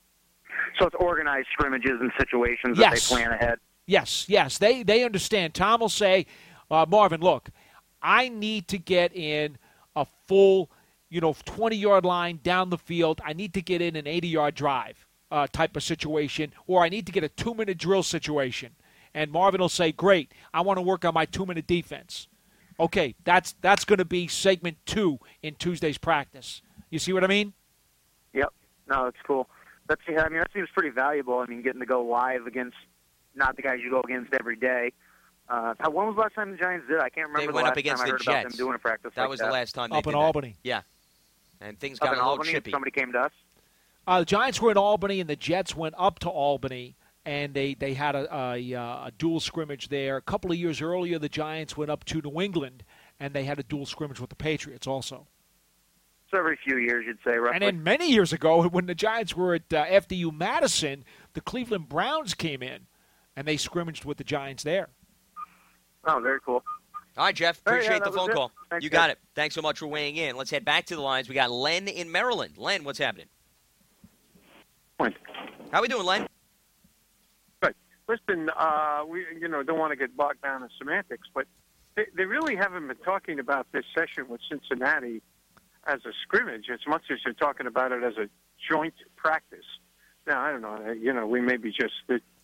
So it's organized scrimmages and situations that they plan ahead. Yes. They understand. Tom will say, Marvin, look, I need to get in a full 20-yard line down the field. I need to get in an 80-yard drive type of situation, or I need to get a 2-minute drill situation. And Marvin will say, great, I want to work on my 2-minute defense. Okay, that's going to be segment 2 in Tuesday's practice. You see what I mean? Yep. No, that's cool. That seems pretty valuable. I mean, getting to go live against not the guys you go against every day. When was the last time the Giants did? I can't remember. They went up against the Jets. About them doing a practice that was the last time they up did in Albany. Yeah. And things got a little chippy. Somebody came to us? The Giants were in Albany, and the Jets went up to Albany, and they had a dual scrimmage there. A couple of years earlier, the Giants went up to New England, and they had a dual scrimmage with the Patriots also. So every few years, you'd say, roughly. And then many years ago, when the Giants were at FDU Madison, the Cleveland Browns came in, and they scrimmaged with the Giants there. Oh, very cool. All right, Jeff. Appreciate the phone call. Thanks, you got it. Thanks so much for weighing in. Let's head back to the lines. We got Len in Maryland. Len, what's happening? Point. How we doing, Len? Good. Listen, we don't want to get bogged down in semantics, but they really haven't been talking about this session with Cincinnati as a scrimmage as much as they're talking about it as a joint practice. Now, I don't know. We may be just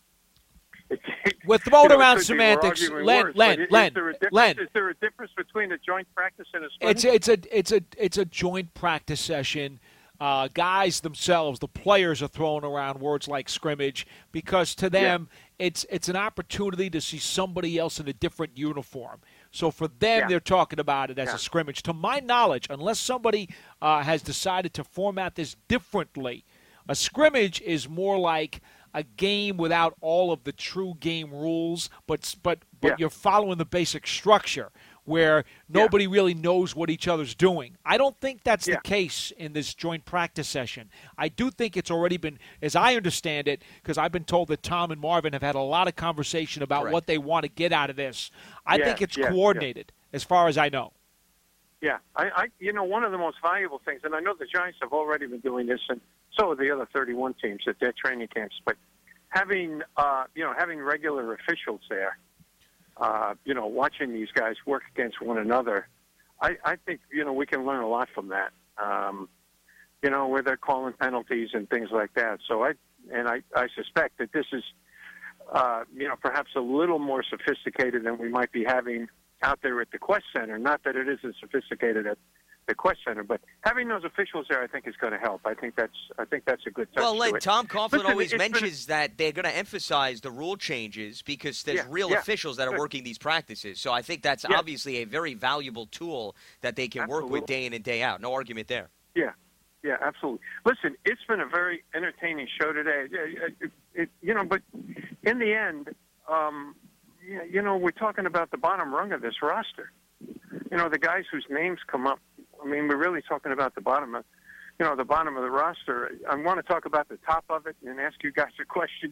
with the vote around semantics, Len. Is there a difference between a joint practice and a scrimmage? It's a joint practice session. Guys themselves, the players, are throwing around words like scrimmage because to them it's an opportunity to see somebody else in a different uniform. So for them, they're talking about it as a scrimmage. To my knowledge, unless somebody has decided to format this differently, a scrimmage is more like a game without all of the true game rules, but you're following the basic structure. where nobody really knows what each other's doing. I don't think that's the Yeah. case in this joint practice session. I do think it's already been, as I understand it, because I've been told that Tom and Marvin have had a lot of conversation about Correct. what they want to get out of this. I Yeah, think it's yeah, coordinated, as far as I know. Yeah, one of the most valuable things, and I know the Giants have already been doing this, and so have the other 31 teams at their training camps. But having regular officials there, watching these guys work against one another, I think we can learn a lot from that. Where they're calling penalties and things like that. So I suspect that this is, perhaps a little more sophisticated than we might be having out there at the Quest Center. Not that it isn't sophisticated at the Quest Center, but having those officials there, I think, is going to help. I think that's a good touch. Well, to Len, it. Tom Coughlin Listen, always it's been mentions that they're going to emphasize the rule changes because there's real officials that are working these practices. So I think that's obviously a very valuable tool that they can work with day in and day out. No argument there. Yeah, absolutely. Listen, it's been a very entertaining show today. But in the end, we're talking about the bottom rung of this roster. The guys whose names come up. I mean, we're really talking about the bottom of the roster. I want to talk about the top of it and ask you guys a question.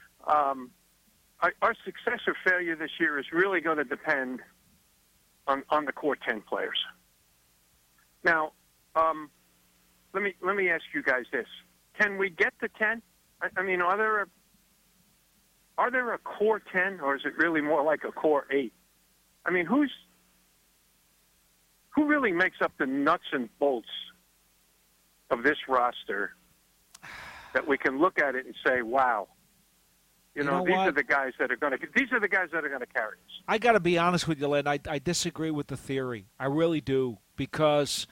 Our success or failure this year is really going to depend on the core 10 players. Now, let me ask you guys this: can we get to 10? I mean, are there a core 10, or is it really more like a core 8? I mean, who really makes up the nuts and bolts of this roster that we can look at it and say, "Wow, these are the guys that are going to carry us." I got to be honest with you, Len. I disagree with the theory. I really do, because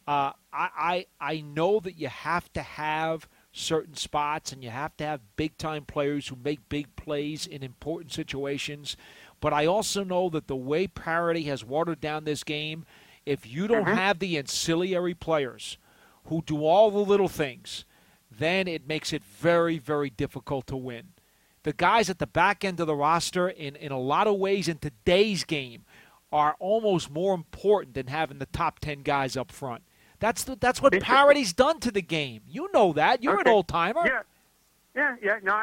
I know that you have to have certain spots and you have to have big-time players who make big plays in important situations. But I also know that the way parity has watered down this game, if you don't have the ancillary players who do all the little things, then it makes it very, very difficult to win. The guys at the back end of the roster, in a lot of ways in today's game, are almost more important than having the top 10 guys up front. That's what parity's done to the game. You know that. You're an old timer. Yeah. No,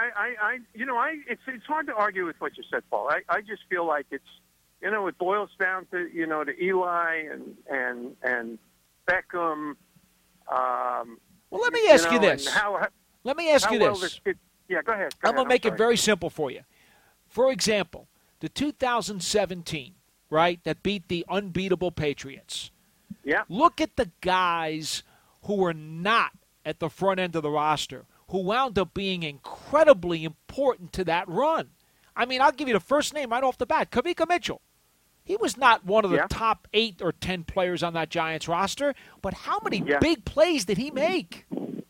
it's hard to argue with what you said, Paul. I just feel like it's, it boils down to, to Eli and Beckham. Well, let me ask you this. Let me ask you this. Go ahead. I'm going to make it very simple for you. For example, the 2017, right, that beat the unbeatable Patriots. Yeah. Look at the guys who were not at the front end of the roster, who wound up being incredibly important to that run. I mean, I'll give you the first name right off the bat, Kavika Mitchell. He was not one of the top 8 or 10 players on that Giants roster, but how many big plays did he make?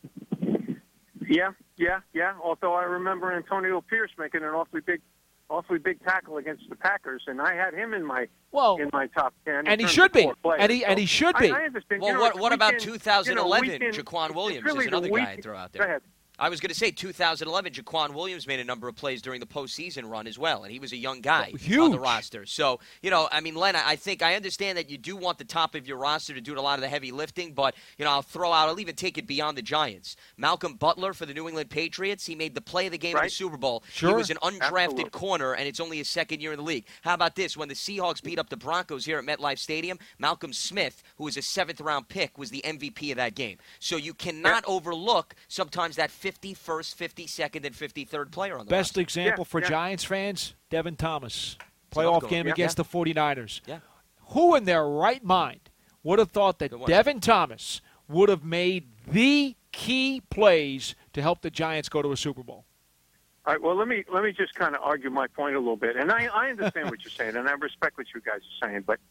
Yeah. Although I remember Antonio Pierce making an awfully big tackle against the Packers, and I had him in my top 10. And he should be. And he should be. I understand. Well, what about 2011? Jaquan Williams is another guy I'd throw out there. Go ahead. I was going to say 2011, Jaquan Williams made a number of plays during the postseason run as well, and he was a young guy on the roster. So, I mean, Len, I think I understand that you do want the top of your roster to do a lot of the heavy lifting, but, I'll even take it beyond the Giants. Malcolm Butler for the New England Patriots, he made the play of the game in the Super Bowl. Sure. He was an undrafted corner, and it's only his second year in the league. How about this? When the Seahawks beat up the Broncos here at MetLife Stadium, Malcolm Smith, who was a 7th-round pick, was the MVP of that game. So you cannot overlook sometimes that 51st, 52nd, and 53rd player on the Best roster. example for Giants fans, Devin Thomas. Playoff game against the 49ers. Yeah. Who in their right mind would have thought that Devin Thomas would have made the key plays to help the Giants go to a Super Bowl? All right, well, let me just kind of argue my point a little bit. And I understand what you're saying, and I respect what you guys are saying. But,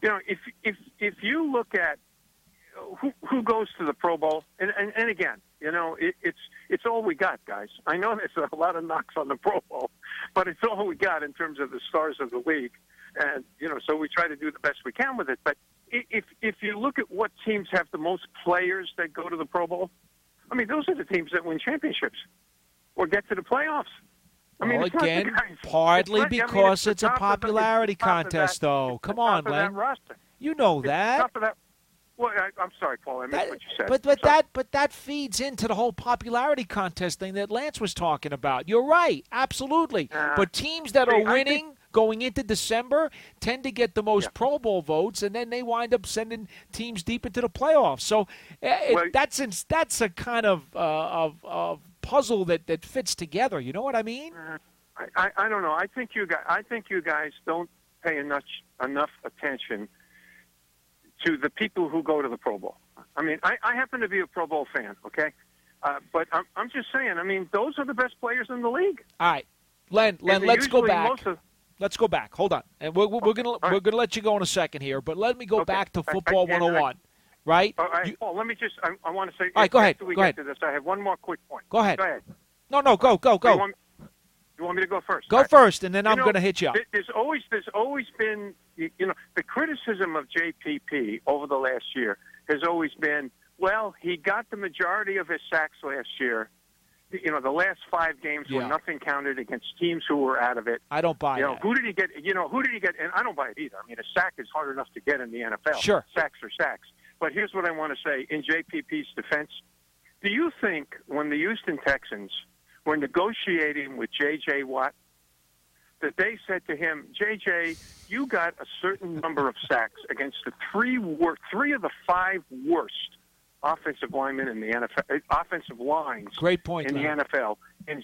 if you look at who goes to the Pro Bowl, and again, it's all we got, guys. I know there's a lot of knocks on the Pro Bowl, but it's all we got in terms of the stars of the league. And, so we try to do the best we can with it. But if you look at what teams have the most players that go to the Pro Bowl, I mean, those are the teams that win championships or get to the playoffs. I mean, Well, it's not the again, guys- partly it's not- I mean, because the it's a top of the- popularity it's the top of contest, that- though. it's the Come top on, of that Len. roster. You know It's the that. top of that. Well, I'm sorry, Paul. I missed what you said. But that feeds into the whole popularity contest thing that Lance was talking about. You're right, absolutely. But teams that are winning going into December tend to get the most Pro Bowl votes, and then they wind up sending teams deep into the playoffs. So that's a kind of puzzle that fits together. You know what I mean? I don't know. I think you guys don't pay enough attention to the people who go to the Pro Bowl. I mean, I happen to be a Pro Bowl fan, okay? But I'm just saying, I mean, those are the best players in the league. All right. Len, let's go back. Let's go back. Hold on. And we're gonna let you go in a second here, but let me go back to Football 101. Right? All right, Paul, let me just I want to say all right, go ahead. After we go get ahead. to this, I have one more quick point. Go ahead. Go ahead. No, go. You want me to go first? Go first, and then I'm going to hit you up. There's always been, the criticism of JPP over the last year has always been, well, he got the majority of his sacks last year. The last 5 games where nothing counted against teams who were out of it. I don't buy that. Who did he get? Who did he get? And I don't buy it either. I mean, a sack is hard enough to get in the NFL. Sure. Sacks are sacks. But here's what I want to say in JPP's defense. Do you think when the Houston Texans were negotiating with J.J. Watt, that they said to him, J.J., you got a certain number of sacks against the 3 of the 5 worst offensive linemen in the NFL, offensive lines Great point, in the NFL, in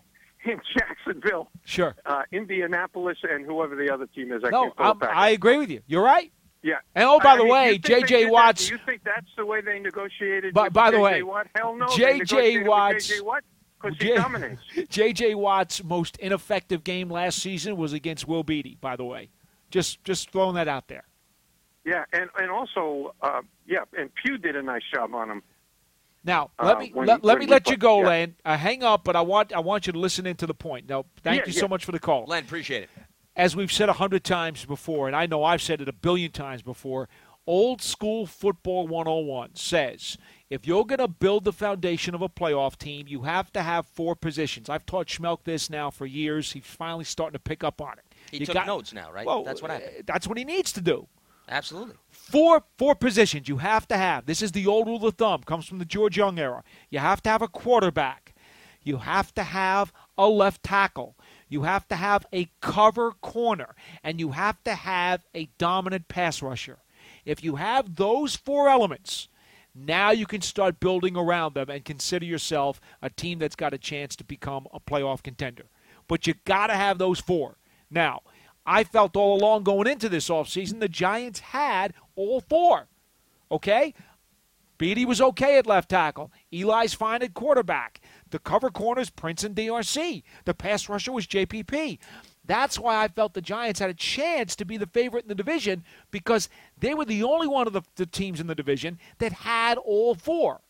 Jacksonville, sure, Indianapolis, and whoever the other team is. I agree with you. You're right. Yeah. And by the way, J.J. Watt's. Do you think that's the way they negotiated? By the way, Watt? Hell no. J.J. Watt's. Because he dominates. J.J. Watt's most ineffective game last season was against Will Beatty, by the way. Just throwing that out there. Yeah, and also, and Pugh did a nice job on him. Now, let me let you go, Len. Hang up, but I want you to listen into the point. Now, thank you so much for the call. Len, appreciate it. As we've said 100 times before, and I know I've said it a billion times before, Old School Football 101 says if you're going to build the foundation of a playoff team, you have to have 4 positions. I've taught Schmelk this now for years. He's finally starting to pick up on it. He took notes now, right? Well, that's what happened. That's what he needs to do. Absolutely. 4 positions you have to have. This is the old rule of thumb. Comes from the George Young era. You have to have a quarterback. You have to have a left tackle. You have to have a cover corner. And you have to have a dominant pass rusher. If you have those 4 elements, now you can start building around them and consider yourself a team that's got a chance to become a playoff contender. But you got to have those 4. Now, I felt all along going into this offseason the Giants had all 4. Okay? Beatty was okay at left tackle. Eli's fine at quarterback. The cover corners, Prince and DRC. The pass rusher was JPP. That's why I felt the Giants had a chance to be the favorite in the division because they were the only one of the teams in the division that had all 4.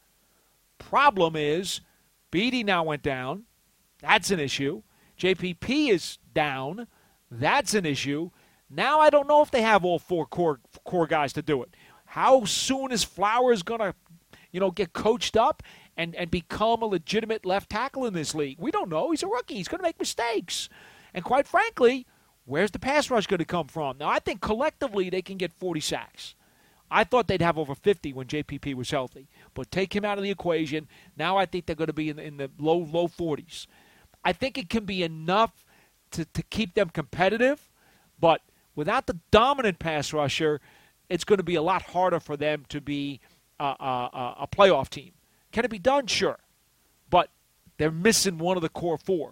Problem is, Beatty now went down. That's an issue. JPP is down. That's an issue. Now I don't know if they have all 4 core guys to do it. How soon is Flowers going to, get coached up and become a legitimate left tackle in this league? We don't know. He's a rookie. He's going to make mistakes. And quite frankly, where's the pass rush going to come from? Now, I think collectively they can get 40 sacks. I thought they'd have over 50 when JPP was healthy. But take him out of the equation. Now I think they're going to be in the low 40s. I think it can be enough to keep them competitive, but without the dominant pass rusher, it's going to be a lot harder for them to be a playoff team. Can it be done? Sure. But they're missing one of the core 4.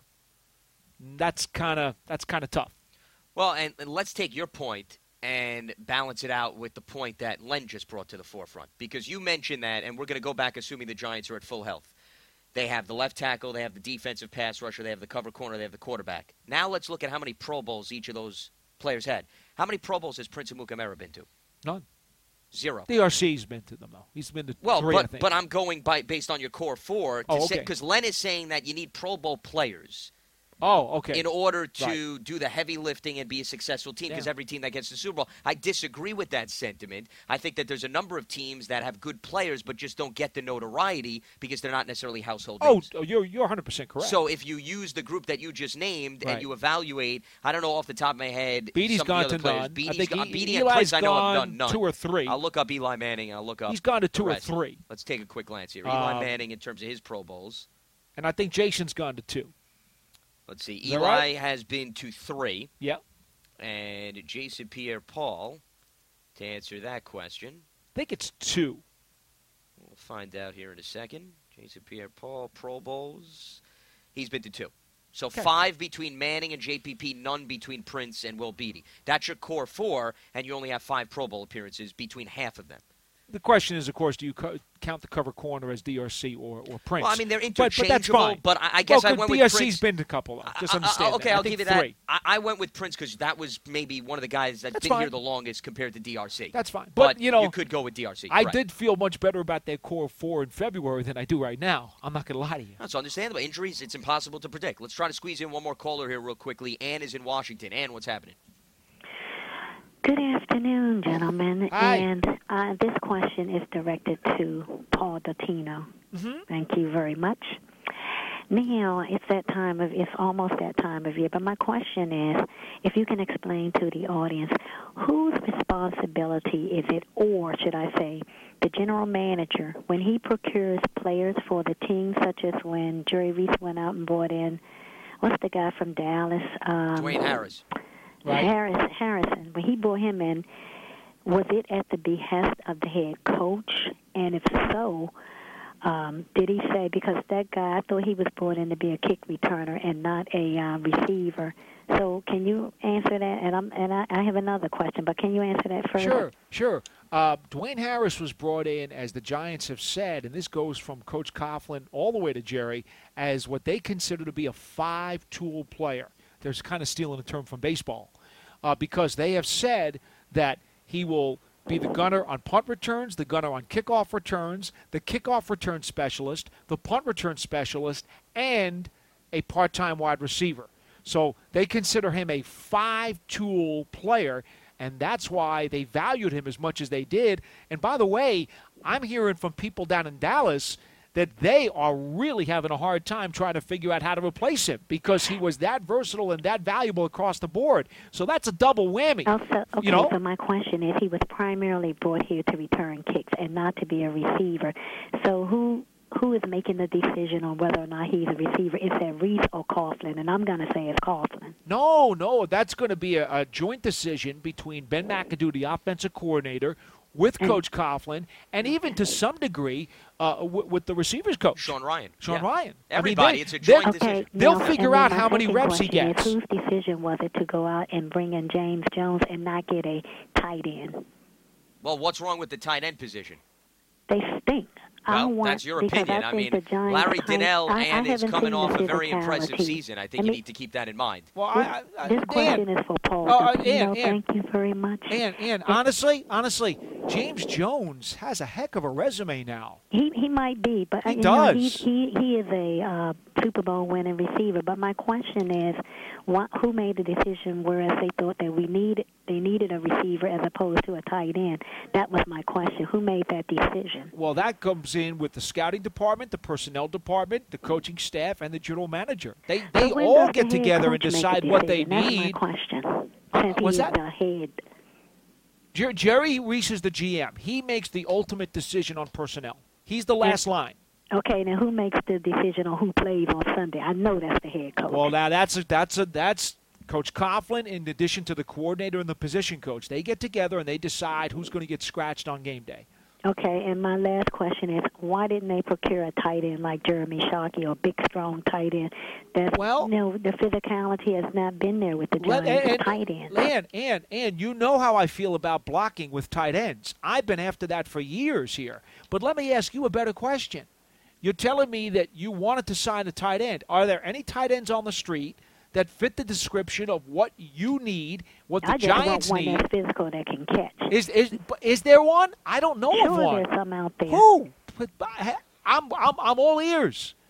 That's kind of tough. Well, and let's take your point and balance it out with the point that Len just brought to the forefront. Because you mentioned that, and we're going to go back assuming the Giants are at full health. They have the left tackle, they have the defensive pass rusher, they have the cover corner, they have the quarterback. Now let's look at how many Pro Bowls each of those players had. How many Pro Bowls has Prince Amukamara been to? None. 0. DRC's been to them, though. He's been to 3, I think. But I'm going based on your core 4 to say, because Len is saying that you need Pro Bowl players. Oh, okay. In order to do the heavy lifting and be a successful team, because Yeah. every team that gets to the Super Bowl, I disagree with that sentiment. I think that there's a number of teams that have good players but just don't get the notoriety because they're not necessarily household names. You're 100% correct. So if you use the group that you just named and Right. you evaluate, I don't know off the top of my head, Beattie's some gone of the to other players. none. Beattie's I think gone. Beattie and Eli's Prince, I know have gone done none. 2 or 3. I'll look up Eli Manning. I'll look up. He's gone to the 2 or rest. 3. Let's take a quick glance here. Eli Manning in terms of his Pro Bowls. And I think Jason's gone to 2. Let's see. Is that Eli right? has been to 3. Yep. And Jason Pierre-Paul, to answer that question, I think it's 2. we'll find out here in a second. Jason Pierre-Paul, Pro Bowls. He's been to 2. So Okay. 5 between Manning and JPP, none between Prince and Will Beattie. That's your core 4, and you only have 5 Pro Bowl appearances between half of them. The question is, of course, do you count the cover corner as DRC or Prince? Well, I mean, they're But that's interchangeable, fine. but I guess I went with DRC's Prince. been to a couple, though. Just understand okay, that. I I'll think give you that. 3. I went with Prince because that was maybe one of the guys that's That's been here fine. the longest compared to DRC. That's fine. But, you know, you could go with DRC. I correct. did feel much better about that core 4 in February than I do right now. I'm not going to lie to you. That's understandable. Injuries, it's impossible to predict. Let's try to squeeze in one more caller here real quickly. Ann is in Washington. Ann, what's happening? Good afternoon, gentlemen. Hi. And this question is directed to Paul Dottino. Mm-hmm. Thank you very much. Now, it's almost that time of year, but my question is, if you can explain to the audience, whose responsibility is it, or should I say, the general manager, when he procures players for the team, such as when Jerry Reese went out and brought in, what's the guy from Dallas? Dwayne Harris. Right. Harrison. When he brought him in, was it at the behest of the head coach? And if so, did he say, because that guy, I thought he was brought in to be a kick returner and not a receiver. So can you answer that? And I have another question, but can you answer that first? Sure. Dwayne Harris was brought in, as the Giants have said, and this goes from Coach Coughlin all the way to Jerry, as what they consider to be a 5-tool player. They're kind of stealing a term from baseball, because they have said that he will be the gunner on punt returns, the gunner on kickoff returns, the kickoff return specialist, the punt return specialist, and a part-time wide receiver. So they consider him a 5-tool player, and that's why they valued him as much as they did. And by the way, I'm hearing from people down in Dallas that they are really having a hard time trying to figure out how to replace him because he was that versatile and that valuable across the board. So that's a double whammy. So my question is, he was primarily brought here to return kicks and not to be a receiver. So who is making the decision on whether or not he's a receiver? Is that Reese or Coughlin? And I'm going to say it's Coughlin. No, that's going to be a joint decision between Ben McAdoo, the offensive coordinator, with Coach Coughlin, and even to some degree with the receivers coach. Sean Ryan. Ryan. Everybody, it's a joint decision. They'll figure out how many reps he gets. Whose decision was it to go out and bring in James Jones and not get a tight end? Well, what's wrong with the tight end position? They stink. Well, that's your opinion. I mean, Larry Donnell and is coming off a very impressive season. I think you need to keep that in mind. Well, this question is for Paul. Thank you very much. And honestly, James Jones has a heck of a resume now. He might be, but he does. He is a Super Bowl winning receiver. But my question is, who made the decision? Whereas they thought that they needed a receiver as opposed to a tight end. That was my question. Who made that decision? Well, that comes in with the scouting department, the personnel department, the coaching staff, and the general manager. They all get together and decide what they need. That's my question. Since he is the head. Jerry Reese is the GM. He makes the ultimate decision on personnel. He's the last line. Okay, now who makes the decision on who plays on Sunday? I know that's the head coach. Well, now that's Coach Coughlin in addition to the coordinator and the position coach. They get together and they decide who's going to get scratched on game day. Okay, and my last question is, why didn't they procure a tight end like Jeremy Shockey or a big, strong tight end? The physicality has not been there with the Giants tight end. And you know how I feel about blocking with tight ends. I've been after that for years here. But let me ask you a better question. You're telling me that you wanted to sign a tight end. Are there any tight ends on the street that fit the description of what you need, what the Giants need? I just want one that's physical that can catch. Is there one? I don't know of one. Sure, there's some out there. Who? I'm all ears.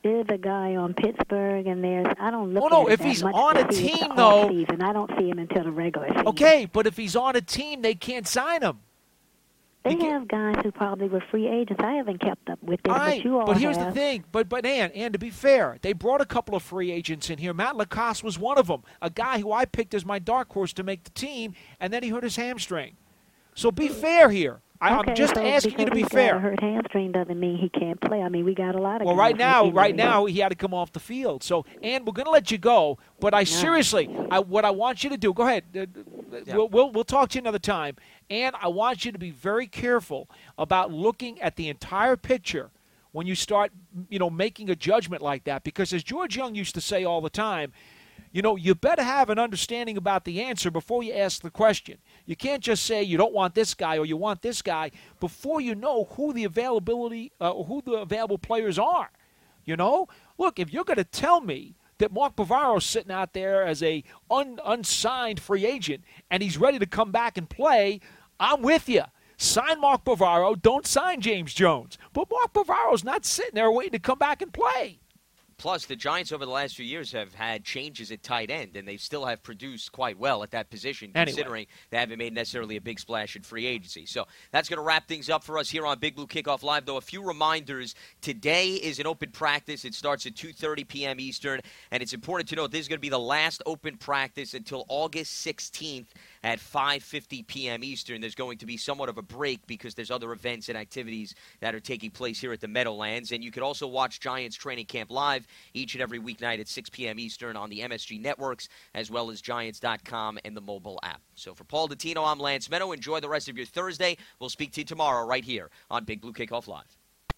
is a guy on Pittsburgh, and I don't look no, at it if that he's much on a to see it team, the though. off-season. I don't see him until the regular season. Okay, but if he's on a team, they can't sign him. They have guys who probably were free agents. I haven't kept up with them, All right, but you all but here's have. the thing. But Ann, to be fair, they brought a couple of free agents in here. Matt Lacoste was one of them, a guy who I picked as my dark horse to make the team, and then he hurt his hamstring. So be fair here. I'm just asking you to be fair. A hurt hamstring doesn't mean he can't play. I mean, we got a lot of. Well, guys right now, he had to come off the field. So, Ann, we're going to let you go. But seriously, what I want you to do, go ahead. We'll talk to you another time. And I want you to be very careful about looking at the entire picture when you start, making a judgment like that. Because as George Young used to say all the time, you better have an understanding about the answer before you ask the question. You can't just say you don't want this guy or you want this guy before you know who the available players are. Look, if you're going to tell me that Mark Bavaro's sitting out there as a unsigned free agent and he's ready to come back and play, I'm with you. Sign Mark Bavaro, don't sign James Jones. But Mark Bavaro's not sitting there waiting to come back and play. Plus, the Giants over the last few years have had changes at tight end, and they still have produced quite well at that position, considering they haven't made necessarily a big splash in free agency. So that's going to wrap things up for us here on Big Blue Kickoff Live, though. A few reminders. Today is an open practice. It starts at 2:30 p.m. Eastern, and it's important to note this is going to be the last open practice until August 16th at 5:50 p.m. Eastern. There's going to be somewhat of a break because there's other events and activities that are taking place here at the Meadowlands, and you can also watch Giants Training Camp Live each and every weeknight at 6 p.m. Eastern on the MSG networks, as well as Giants.com and the mobile app. So for Paul Dottino, I'm Lance Meadow. Enjoy the rest of your Thursday. We'll speak to you tomorrow right here on Big Blue Kickoff Live.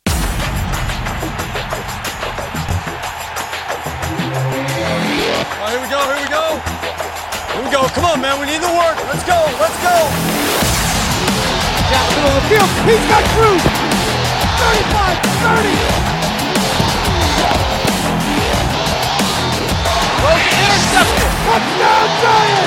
All right, here we go. Here we go. Come on, man. We need the work. Let's go. Down the middle of the field. He's got Cruz. 35, 30. Intercepted. Touchdown, Giants!